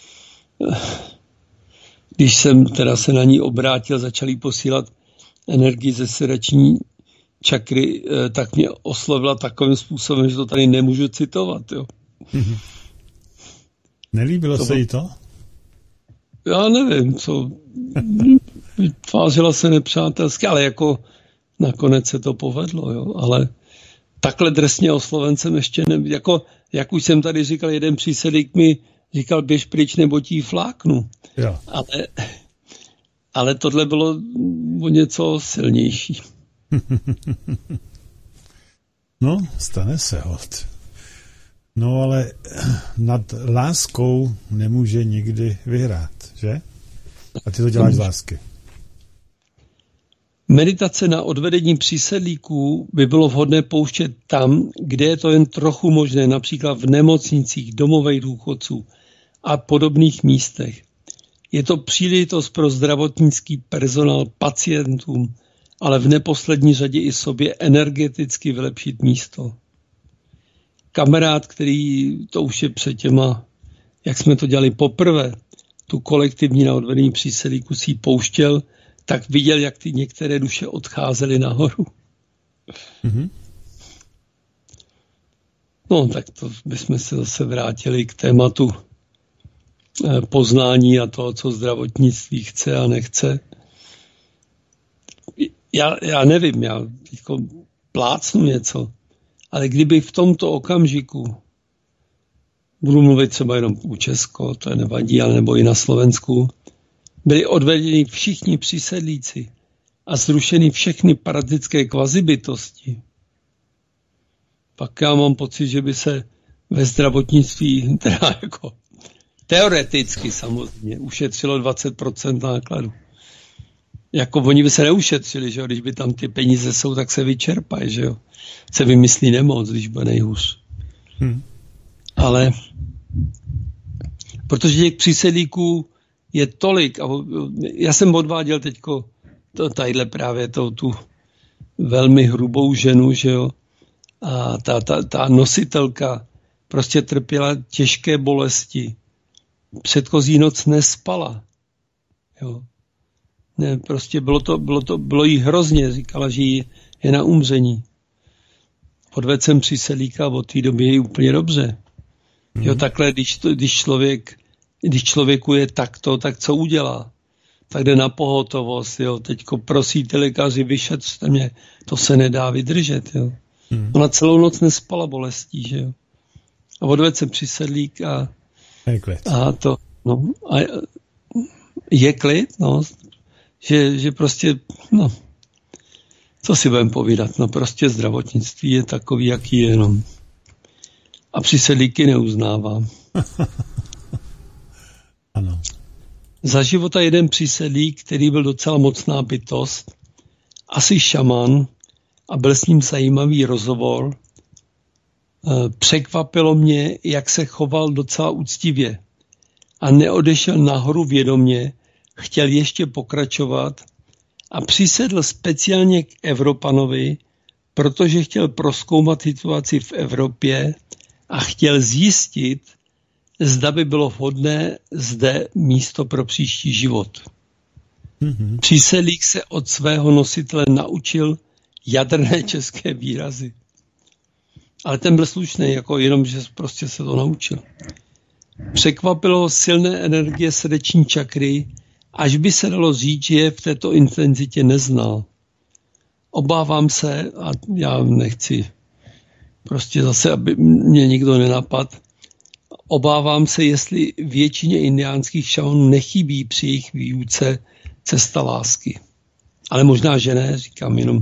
Když jsem teda se na ní obrátil, začal jí posílat energii ze srdeční čakry, tak mě oslovila takovým způsobem, že to tady nemůžu citovat. Jo. Nelíbilo to se jí to? Já nevím, co. Tvářila se nepřátelsky, ale jako nakonec se to povedlo. Jo. Ale takhle drsně osloven jsem ještě nebyl. Jako, jak už jsem tady říkal, jeden přísedlík mi říkal, běž pryč, nebo ti fláknu. Jo. Ale ale tohle bylo o něco silnější. No, stane se hod. No ale nad láskou nemůže nikdy vyhrát, že? A ty to děláš z lásky. Meditace na odvedení přísedlíků by bylo vhodné pouštět tam, kde je to jen trochu možné, například v nemocnicích, domovech důchodců a podobných místech. Je to příležitost pro zdravotnický personál, pacientům, ale v neposlední řadě i sobě energeticky vylepšit místo. Kamarád, který to už je před těma, jak jsme to dělali poprvé, tu kolektivní na odvedení přísedlíků si pouštěl, tak viděl, jak ty některé duše odcházely nahoru. Mm-hmm. No, tak to bychom se zase vrátili k tématu poznání a toho, co zdravotnictví chce a nechce. Já, já nevím, já teďko plácnu něco, ale kdyby v tomto okamžiku, budu mluvit třeba jenom u Česko, to je nevadí, ale nebo i na Slovensku, byli odvedeni všichni přísedlíci a zrušeny všechny paratické kvazibytosti, pak já mám pocit, že by se ve zdravotnictví, teda jako teoreticky samozřejmě, ušetřilo dvacet procent nákladu. Jako oni by se neušetřili, že jo? Když by tam ty peníze jsou, tak se vyčerpají, že jo. Se vymyslí nemoc, když bude nejhůř. Hmm. Ale protože těch přísedlíků je tolik, a já jsem odváděl teďko to, tadyhle právě to, tu velmi hrubou ženu, že jo, a ta, ta, ta nositelka prostě trpěla těžké bolesti. Předchozí noc nespala, jo. Ne, prostě bylo to, bylo to, bylo jí hrozně, říkala, že jí je na umření. Odvedl jsem přísedlíka a od té doby je jí úplně dobře. Mm. Jo, takhle, když, to, když, člověk, když člověku je takto, tak co udělá? Tak jde na pohotovost, jo, teďko prosíte lékaři, vyšetřte mě, to se nedá vydržet, jo. Mm. Ona celou noc nespala bolestí, že jo. A odvedl jsem přísedlík a, a to, no, a je klid, no, že, že prostě, no, co si budeme povídat, no prostě zdravotnictví je takový, jaký je, no. A přísedlíky neuznávám. Ano. Za života jeden přísedlík, který byl docela mocná bytost, asi šaman, a byl s ním zajímavý rozhovor. Překvapilo mě, jak se choval docela úctivě a neodešel nahoru vědomě, chtěl ještě pokračovat a přisedl speciálně k Evropanovi, protože chtěl prozkoumat situaci v Evropě a chtěl zjistit, zda by bylo vhodné zde místo pro příští život. Mm-hmm. Přísedlík se od svého nositele naučil jadrné české výrazy. Ale ten byl slušný, jako jenom, že prostě se to naučil. Překvapilo silné energie srdeční čakry, až by se dalo říct, že je v této intenzitě neznal. Obávám se, a já nechci prostě zase, aby mě nikdo nenapadl, obávám se, jestli většině indiánských šamanů nechybí při jejich výuce cesta lásky. Ale možná, že ne, říkám jenom.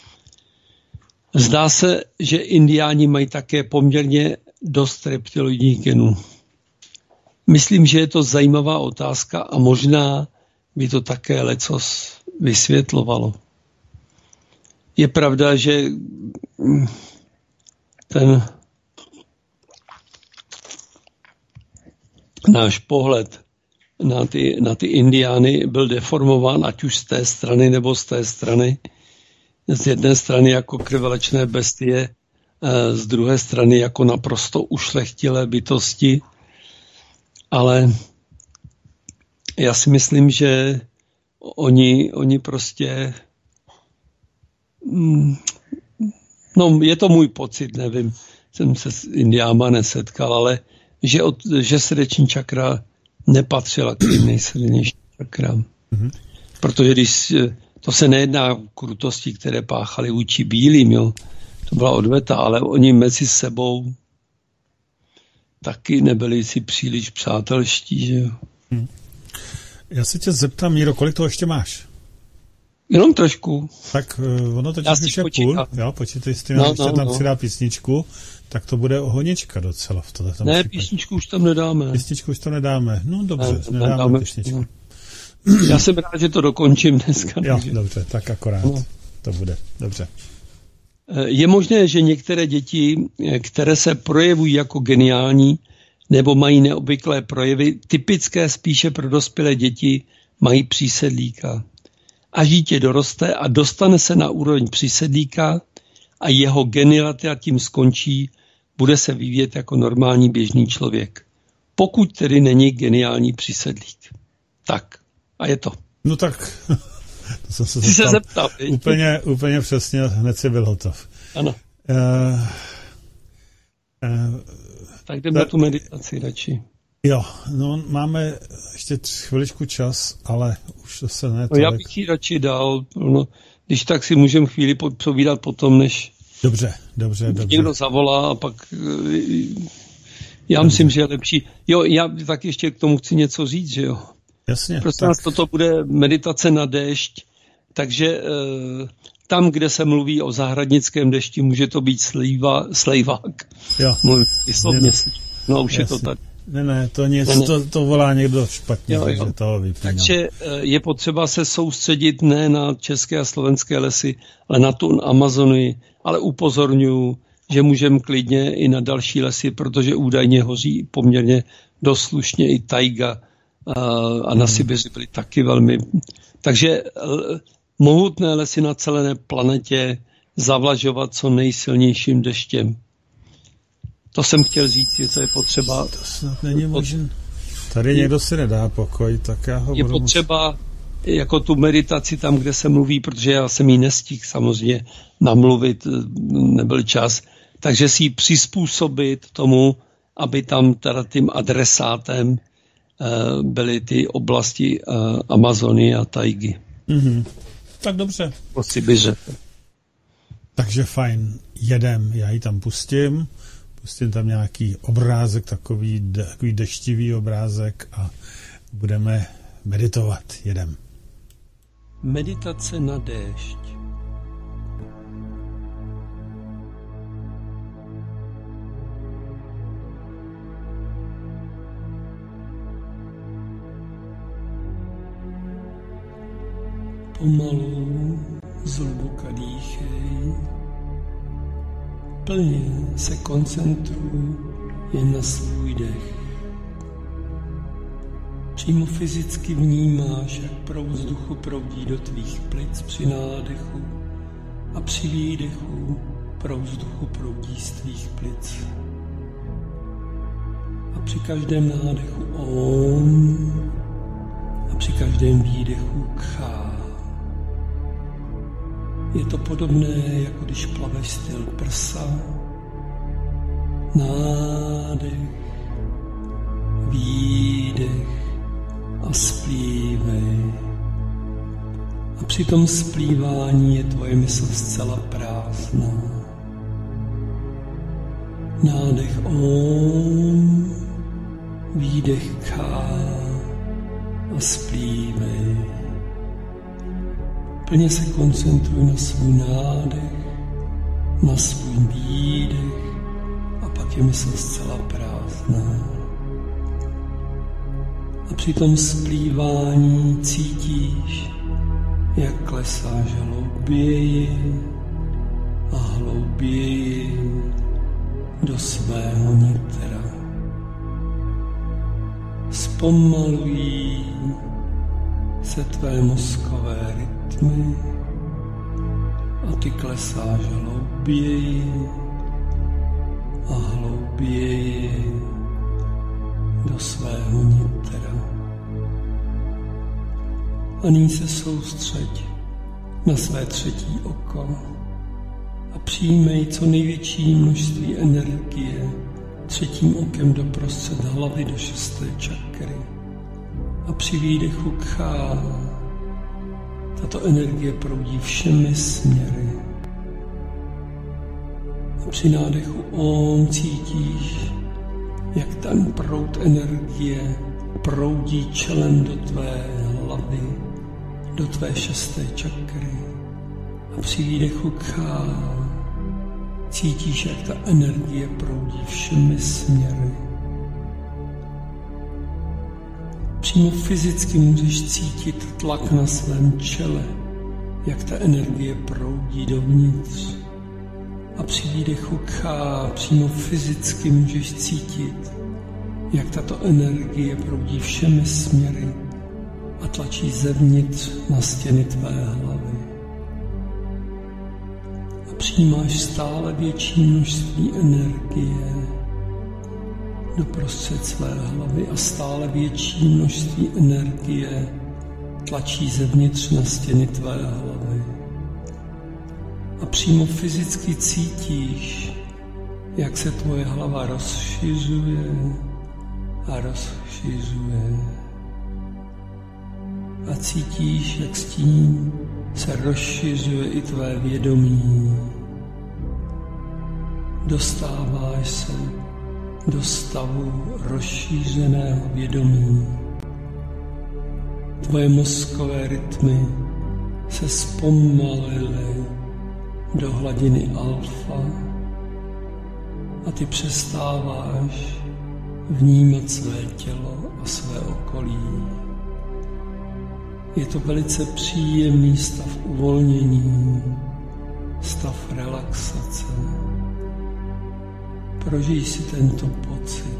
Zdá se, že indiáni mají také poměrně dost reptiloidních genů. Myslím, že je to zajímavá otázka a možná by to také lecos vysvětlovalo. Je pravda, že ten náš pohled na ty, na ty indiány byl deformován, ať už z té strany nebo z té strany. Z jedné strany jako krvelečné bestie, z druhé strany jako naprosto ušlechtilé bytosti. Ale já si myslím, že oni, oni prostě... No, je to můj pocit, nevím, jsem se s indiáma nesetkal, ale že, od, že srdeční čakra nepatřila k těm nejsilnějším čakrám. Mm-hmm. Protože když... To se nejedná o krutosti, které páchali vůči bílým, jo. To byla odveta, ale oni mezi sebou taky nebyli si příliš přátelští, že jo. Hmm. Já se tě zeptám, Míro, kolik toho ještě máš? Jenom trošku. Tak ono to už je půl. Jo, počítej s tím, no, ještě no, tam no. přidá písničku, tak to bude ohonička docela. V tohle ne, případě. Písničku už tam nedáme. Písničku už to nedáme. No dobře, ne, nedáme, nedáme písničku. Já jsem rád, že to dokončím dneska. Jo, dobře, tak akorát no. to bude. Dobře. Je možné, že některé děti, které se projevují jako geniální nebo mají neobvyklé projevy, typické spíše pro dospělé děti, mají přísedlíka. Až dítě doroste a dostane se na úroveň přísedlíka a jeho genialita tím skončí, bude se vyvíjet jako normální běžný člověk. Pokud tedy není geniální přísedlík. Tak, a je to. No tak, to jsem se Jsi zeptal. se zeptal. Úplně, úplně přesně, hned si byl hotov. Ano. Uh, uh, tak jdeme na tu meditaci radši. Jo, no máme ještě tři chviličku čas, ale už to se ne. No, já bych ji radši dal, no, když tak si můžeme chvíli povídat potom, než dobře, dobře, dobře. někdo zavolá a pak já dobře. Myslím, že je lepší. Jo, já tak ještě k tomu chci něco říct, že jo. Jasně. Prostě nás toto bude meditace na déšť, takže tam, kde se mluví o zahradnickém dešti, může to být slejva, slejvák. Jo. Mluvím vyslovně. No, už jasně. Je to tady. Ne, ne, to, nic, ne, ne. To, to volá někdo špatně, jo, takže jo. toho vypínám. Takže je potřeba se soustředit ne na české a slovenské lesy, ale na tu Amazonii, ale upozorňuji, že můžeme klidně i na další lesy, protože údajně hoří poměrně dost slušně i tajga a, a na Sibiři byly taky velmi. Takže mohutné lesy na celé planetě zavlažovat co nejsilnějším deštěm. To jsem chtěl říct, že to je potřeba. To snad není možné. Tady je, někdo si nedá pokoj, tak já ho je budu potřeba muset... jako tu meditaci tam, kde se mluví, protože já jsem jí nestihl samozřejmě namluvit, nebyl čas, takže si ji přizpůsobit tomu, aby tam teda tím adresátem uh, byly ty oblasti uh, Amazony a tajgy. Mm-hmm. Tak dobře. Po Sibiře. Takže fajn, jedem, já ji tam pustím. Pustím tam nějaký obrázek, takový, de, takový deštivý obrázek a budeme meditovat. Jedem. Meditace na déšť. Pomalu, zhluboka dýchej. Plně se koncentruj jen na svůj dech. Přímo fyzicky vnímáš, jak proud vzduchu proudí do tvých plic při nádechu a při výdechu proud vzduchu proudí z tvých plic. A při každém nádechu Om a při každém výdechu Kha. Je to podobné, jako když plaveš styl prsa. Nádech, výdech a splívej. A při tom splívání je tvoje mysl zcela prázdná. Nádech Om, výdech Kha a splívej. Plně se koncentruj na svůj nádech, na svůj výdech a pak je mysl zcela prázdná. A při tom splývání cítíš, jak klesáš hlouběji a hlouběji do svého nitra. Zpomalují se tvé mozkové rytmy a ty klesáš hlouběji a hlouběji do svého nitra. A nyní se soustřeď na své třetí oko a přijmej co největší množství energie třetím okem doprostřed hlavy do šesté čakry. A při výdechu Kha tato energie proudí všemi směry. A při nádechu Om cítíš, jak ten proud energie proudí čelem do tvé hlavy, do tvé šesté čakry. A při výdechu K cítíš, jak ta energie proudí všemi směry. Přímo fyzicky můžeš cítit tlak na svém čele, jak ta energie proudí dovnitř. A při výdechu K přímo fyzicky můžeš cítit, jak tato energie proudí všemi směry a tlačí zevnitř na stěny tvé hlavy. A přijímáš stále větší množství energie doprostřed své hlavy a stále větší množství energie tlačí zevnitř na stěny tvé hlavy. A přímo fyzicky cítíš, jak se tvoje hlava rozšiřuje a rozšiřuje. A cítíš, jak s tím se rozšiřuje i tvé vědomí. Dostáváš se do stavu rozšířeného vědomí. Tvoje mozkové rytmy se zpomalily do hladiny alfa a ty přestáváš vnímat své tělo a své okolí. Je to velice příjemný stav uvolnění, stav relaxace. Prožij si tento pocit.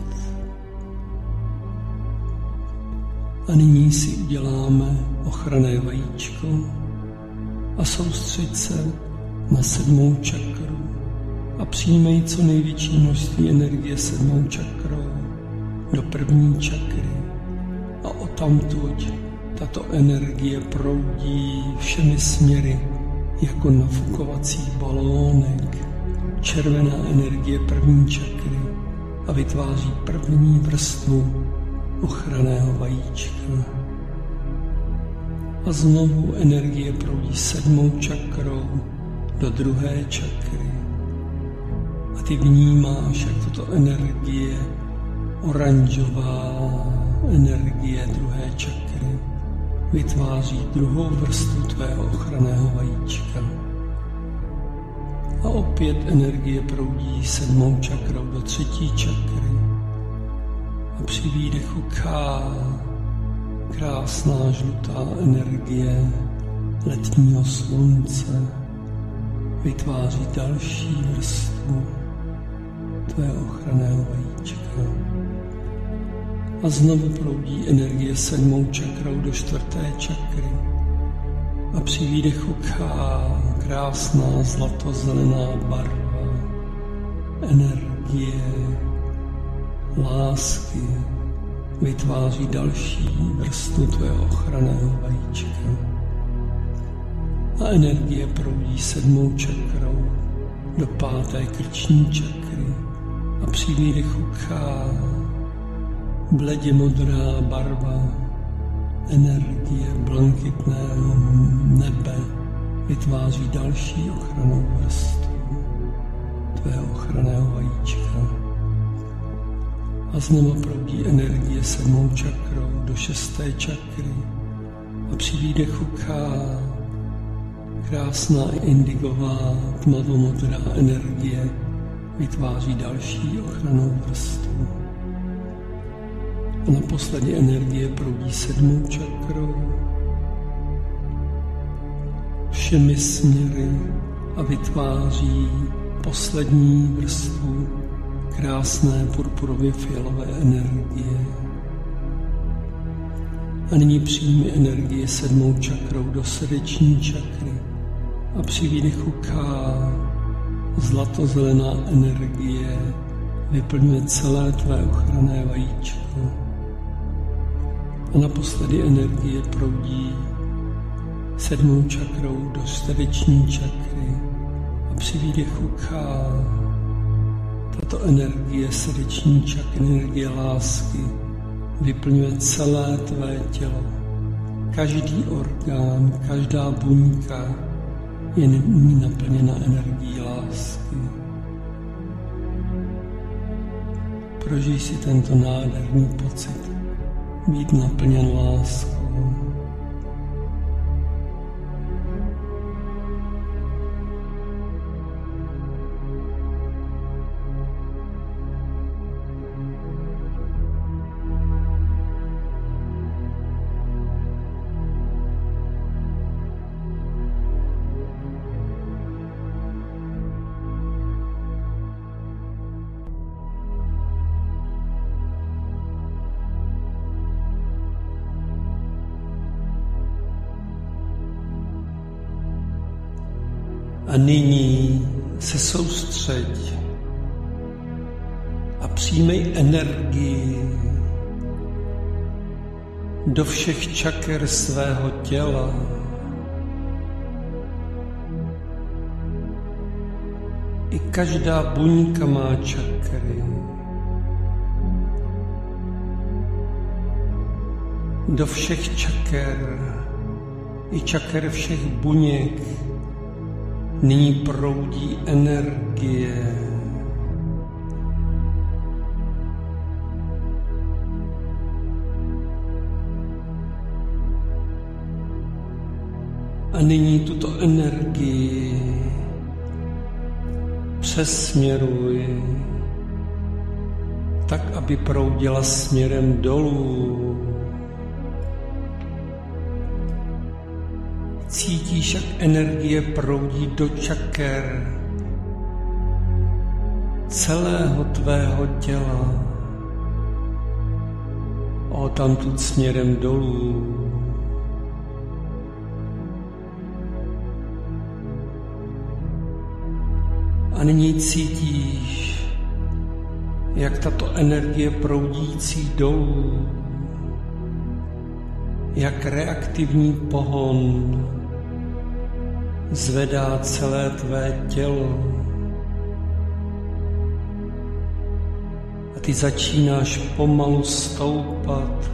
A nyní si uděláme ochranné vajíčko a soustřeď se na sedmou čakru a přijmej co největší množství energie sedmou čakrou do první čakry a odtamtud tato energie proudí všemi směry jako nafukovací balónek. Červená energie první čakry a vytváří první vrstvu ochranného vajíčka. A znovu energie proudí sedmou čakrou do druhé čakry. A ty vnímáš, jak tato energie, oranžová energie druhé čakry, vytváří druhou vrstvu tvého ochranného vajíčka. A opět energie proudí sedmou čakrou do třetí čakry. A při výdechu K krásná žlutá energie letního slunce vytváří další vrstvu tvého ochranného vajíčka. A znovu proudí energie sedmou čakrou do čtvrté čakry. A při výdechu K krásná zlatozelená barva energie lásky vytváří další vrstvu tvého ochranného vajíčka. A energie proudí sedmou čakrou do páté krční čakry. A při výdechu K bledě modrá barva energie blankitného nebe vytváří další ochrannou vrstvu tvého ochranného vajíčka. A znovu proudí energie sedmou čakrou do šesté čakry. A při výdechu K krásná indigová tmavomodrá energie vytváří další ochrannou vrstvu. A naposledy energie proudí sedmou čakrou všemi směry a vytváří poslední vrstvu krásné purpurově fialové energie. A nyní přijmi energii sedmou čakrou do srdeční čakry a při výdechu K zlatozelená energie vyplňuje celé tvé ochranné vajíčko. A naposledy energie proudí sedmou čakrou do srdeční čakry a při výdechu K tato energie srdeční čakry, energie lásky, vyplňuje celé tvé tělo. Každý orgán, každá buňka je nyní naplněna energií lásky. Prožij si tento nádherný pocit být naplněn láskou. A nyní se soustřeď a přijmej energii do všech čaker svého těla. I každá buňka má čakry. Do všech čaker i čaker všech buněk nyní proudí energie. A nyní tuto energii přesměruj tak, aby proudila směrem dolů. Cítíš, jak energie proudí do čaker celého tvého těla. O tamtud směrem dolů. A nyní cítíš, jak tato energie proudící dolů, jak reaktivní pohon zvedá celé tvé tělo. A ty začínáš pomalu stoupat.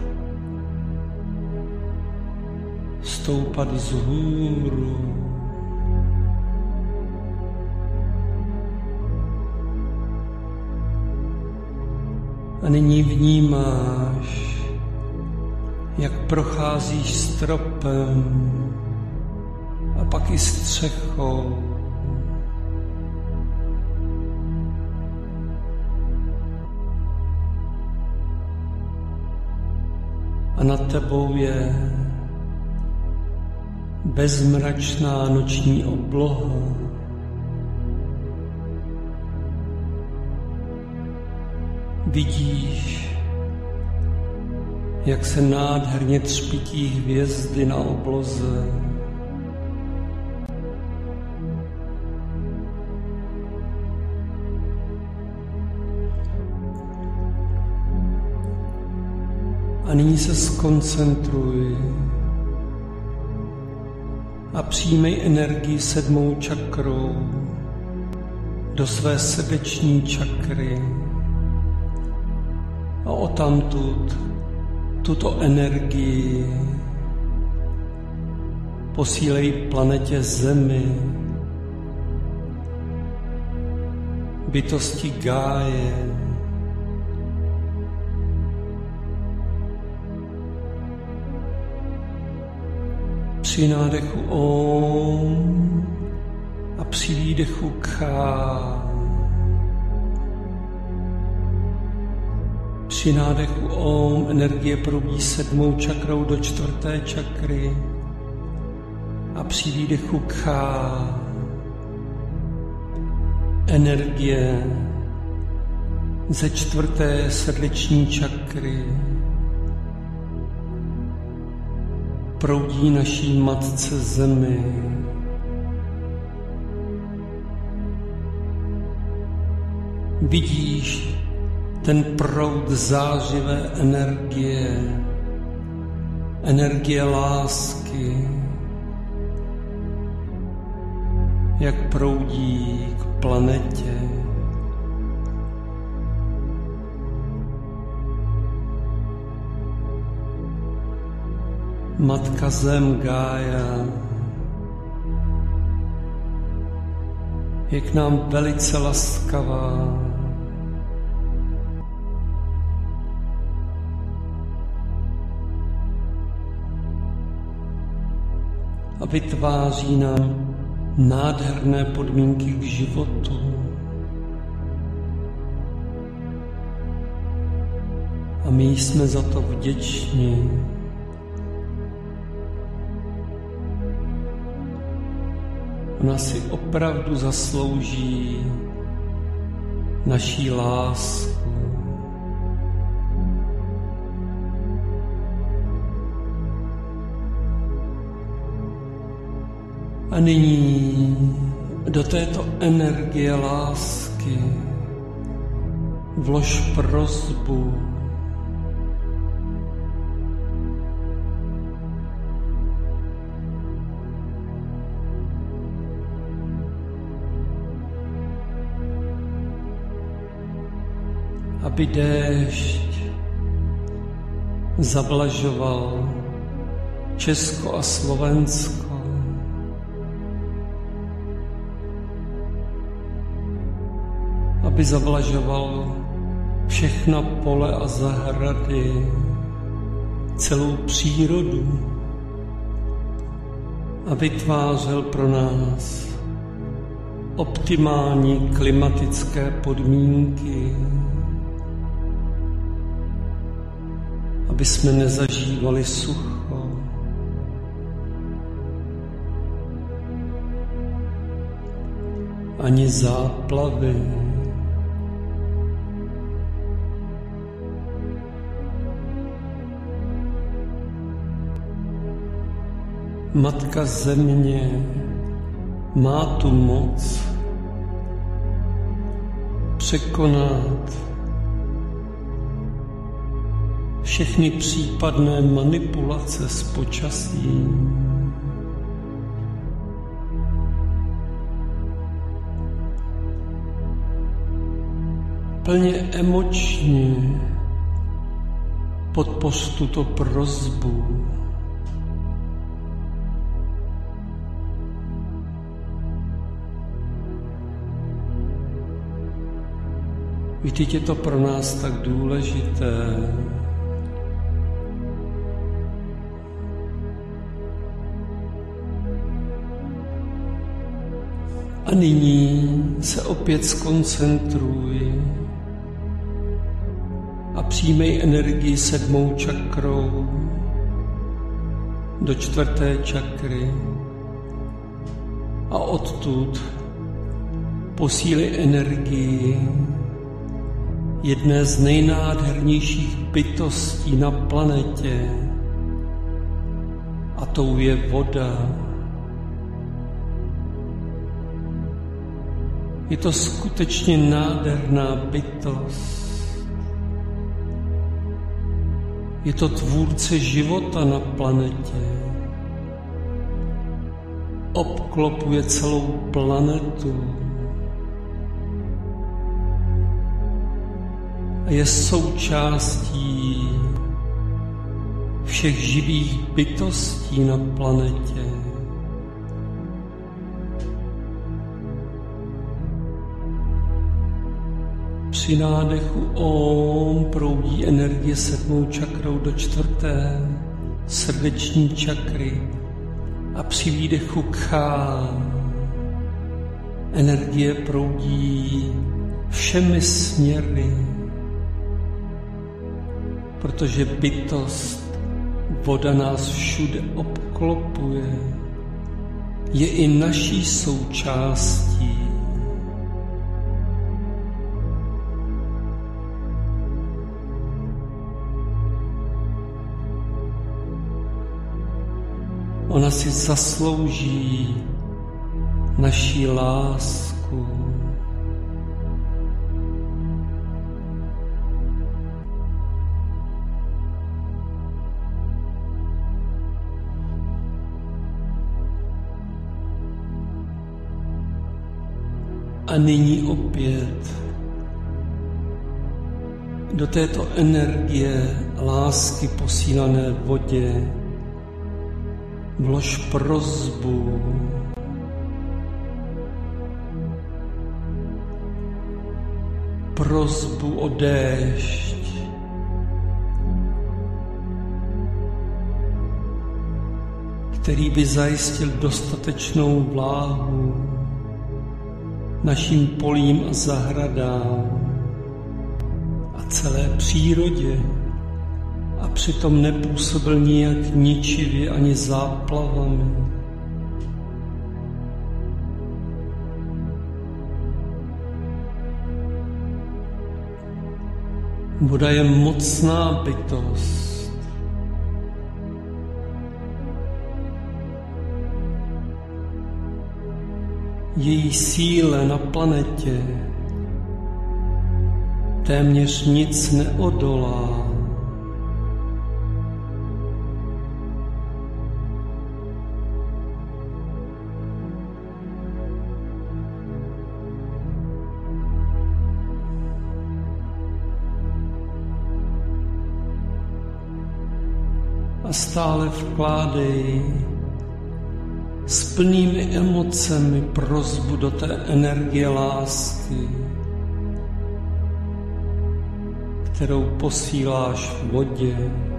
Stoupat vzhůru. A nyní vnímáš, jak procházíš stropem a pak i střechou. A nad tebou je bezmračná noční obloha. Vidíš, jak se nádherně třpytí hvězdy na obloze. A nyní se skoncentruj a přijmej energii sedmou čakrou do své srdeční čakry. A odtamtud tuto energii posílej planetě Zemi, bytosti Gáje. Při nádechu Om a při výdechu Kha. Při nádechu Om energie proudí sedmou čakrou do čtvrté čakry a při výdechu Kha energie ze čtvrté srdeční čakry proudí naší matce Zemi. Vidíš ten proud zářivé energie, energie lásky, jak proudí k planetě. Matka Zem Gája je k nám velice laskavá. a vytváří nám nádherné podmínky k životu. A my jsme za to vděční. Ona si opravdu zaslouží naší lásku. A nyní do této energie lásky vlož prosbu. Aby déšť zavlažoval Česko a Slovensko. Aby zavlažoval všechna pole a zahrady, celou přírodu a vytvářel pro nás optimální klimatické podmínky, aby jsme nezažívali sucho. Ani záplavy. Matka Země má tu moc překonat všechny případné manipulace s počasím. Plně emočně podpoř tuto prosbu. Víte, je to pro nás tak důležité. A nyní se opět skoncentruj a přijmej energii sedmou čakrou do čtvrté čakry a odtud posílí energii jedné z nejnádhernějších bytostí na planetě, a tou je voda. Je to skutečně nádherná bytost. Je to tvůrce života na planetě. Obklopuje celou planetu. A je součástí všech živých bytostí na planetě. Při nádechu Om proudí energie sedmou čakrou do čtvrté srdeční čakry a při výdechu Kha energie proudí všemi směry, protože bytost, voda nás všude obklopuje, je i naší součástí. Ona si zaslouží naši lásku. A nyní opět do této energie lásky posílané vodě vlož prosbu. Prosbu o déšť. který by zajistil dostatečnou vláhu našim polím a zahradám a celé přírodě a přitom nepůsobil nijak ničivě ani záplavami. Voda je mocná bytost. Její síle na planetě téměř nic neodolá. A stále vkládej s plnými emocemi prosbu do té energie lásky, kterou posíláš v vodě.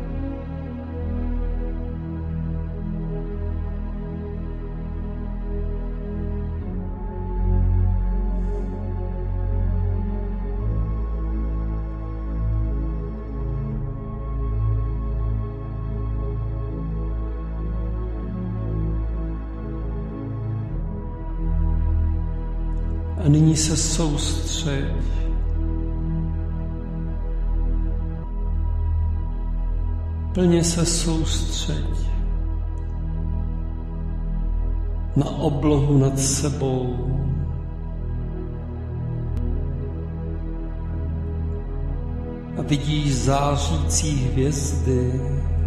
A nyní se soustřeď plně se soustřeď na oblohu nad sebou. A vidíš zářící hvězdy.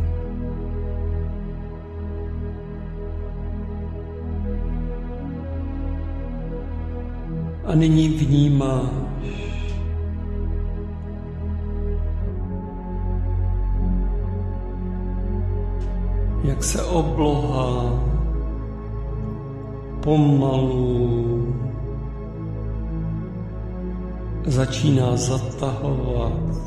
A nyní vnímáš, jak se obloha pomalu začíná zatahovat.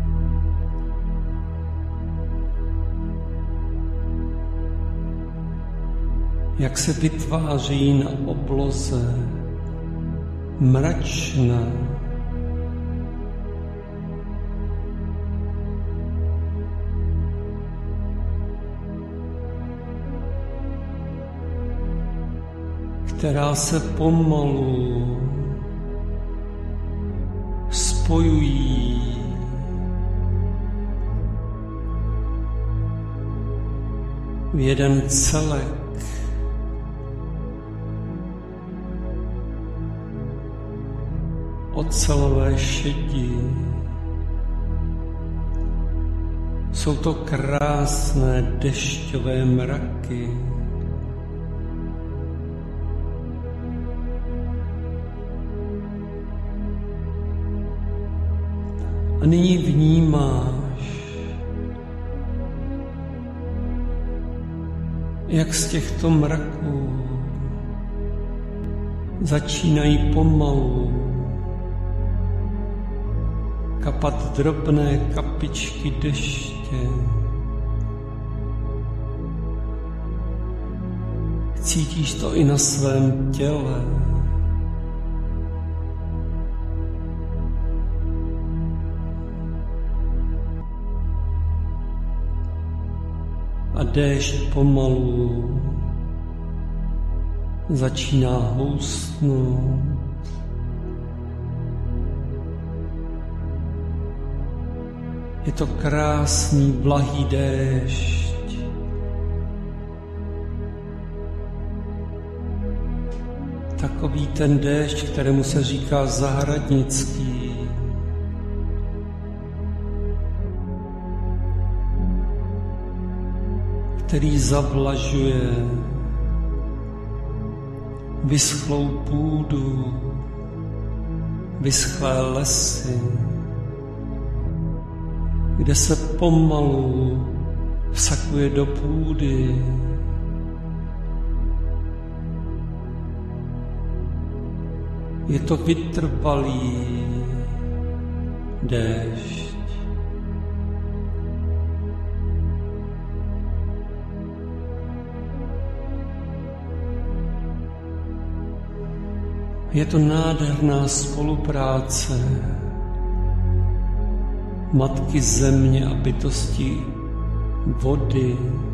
Jak se vytváří na obloze mračna. Která se pomalu spojují v jeden celek. Ocelové šedi. Jsou to krásné dešťové mraky. A nyní vnímáš, jak z těchto mraků začínají pomalu kapat drobné kapičky deště. Cítíš to i na svém těle. A déšť pomalu začíná houstnout. Je to krásný, blahý déšť. Takový ten déšť, kterému se říká zahradnický. Který zavlažuje vyschlou půdu, vyschlé lesy, kde se pomalu vsakuje do půdy. Je to vytrvalý déšť. Je to nádherná spolupráce Matky Země a bytosti vody,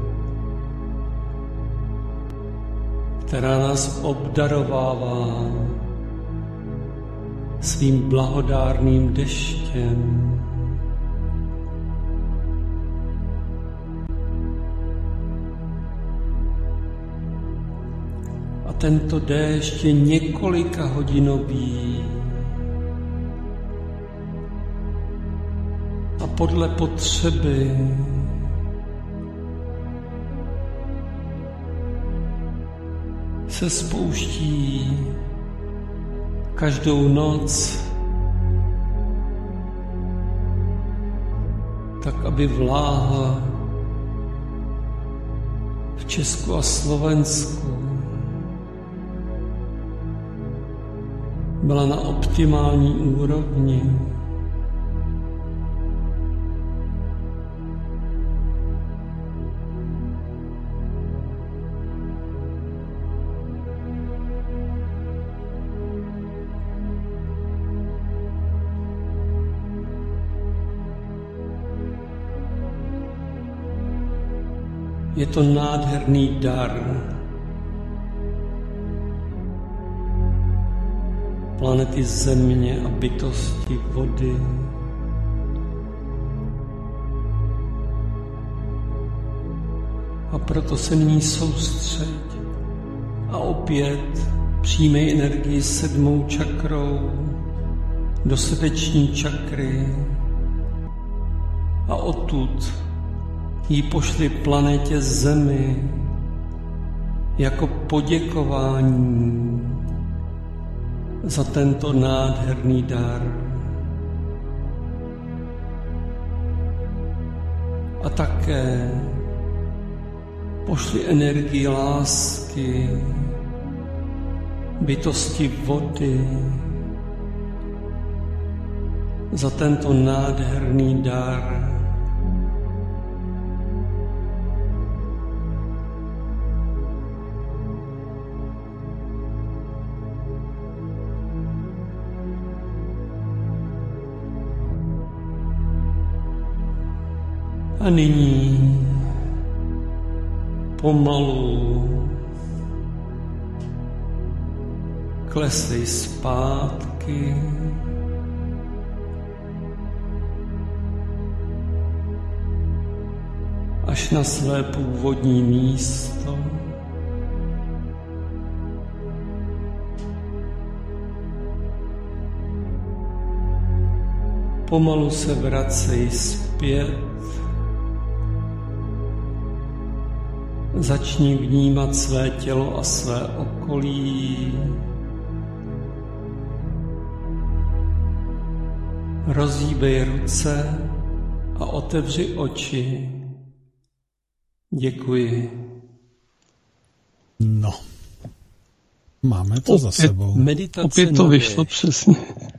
která nás obdarovává svým blahodárným deštěm. A tento déšť je několika hodinový a podle potřeby se spouští každou noc, tak aby vláha v Česku a Slovensku byla na optimální úrovni. Je to nádherný dar planety Země a bytosti vody. A proto se nyní soustřeď a opět přijmej energii sedmou čakrou do srdeční čakry a odtud jí pošli planetě Zemi jako poděkování za tento nádherný dar. A také pošli energii lásky bytosti vody za tento nádherný dar. A nyní pomalu klesej zpátky až na své původní místo. Pomalu se vracej zpět. Začni vnímat své tělo a své okolí. Rozhýbej ruce a otevři oči. Děkuji. No, máme to opět za sebou. Meditace opět to vyšlo přesně.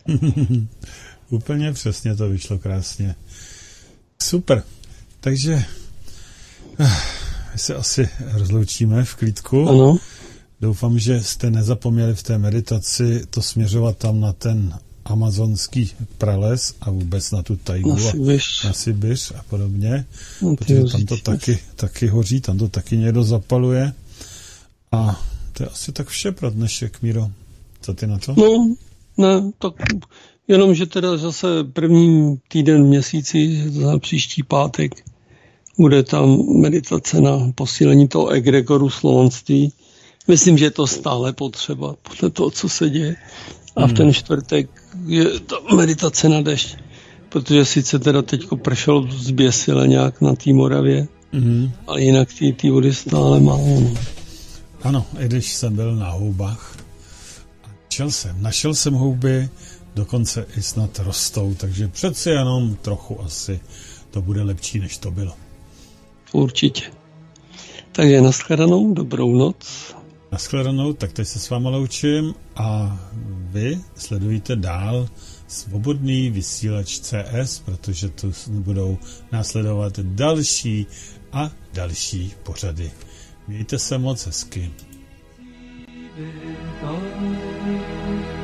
Úplně přesně to vyšlo krásně. Super. Takže my se asi rozloučíme v klídku. Ano. Doufám, že jste nezapomněli v té meditaci to směřovat tam na ten amazonský prales a vůbec na tu tajgu na a na Sibiř a podobně, no, protože tam to taky, taky hoří, tam to taky někdo zapaluje. A to je asi tak vše pro dnešek, Míro. Co ty na to? No, ne, tak jenom, že teda zase první týden měsíci, za příští pátek, bude tam meditace na posílení toho egregoru slovanství. Myslím, že je to stále potřeba podle toho, co se děje. A v ten čtvrtek je ta meditace na dešť, protože sice teda teďko pršelo zběsile nějak na té Moravě, mm. ale jinak ty, ty vody stále málo. No. Ano, i když jsem byl na houbách, našel jsem, našel jsem houby, dokonce i snad rostou, takže přeci jenom trochu asi to bude lepší, než to bylo. Určitě. Takže nashledanou, dobrou noc. Nashledanou, tak teď se s váma loučím a vy sledujte dál Svobodný vysílač C S, protože tu budou následovat další a další pořady. Mějte se moc hezky.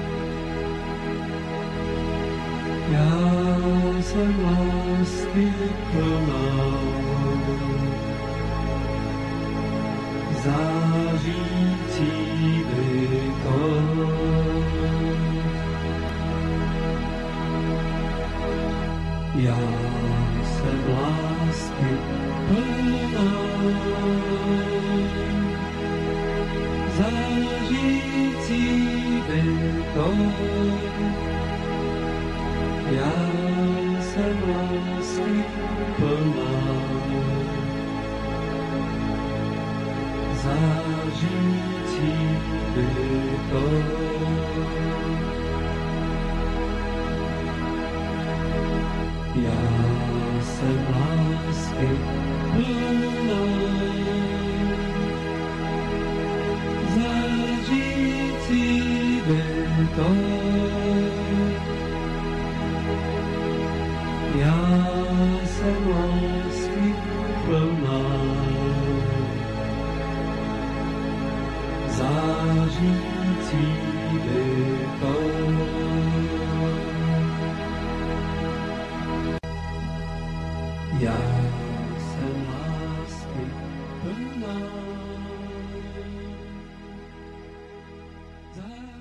Já jsem lásky plná, zářící bytost. Já jsem lásky plná, zářící bytost. Já jsem lásky plná, zářící bytost. Já jsem lásky plná, zářící bytost. Já jsem lásky plná, zářící bytost. Já jsem lásky plná, zářící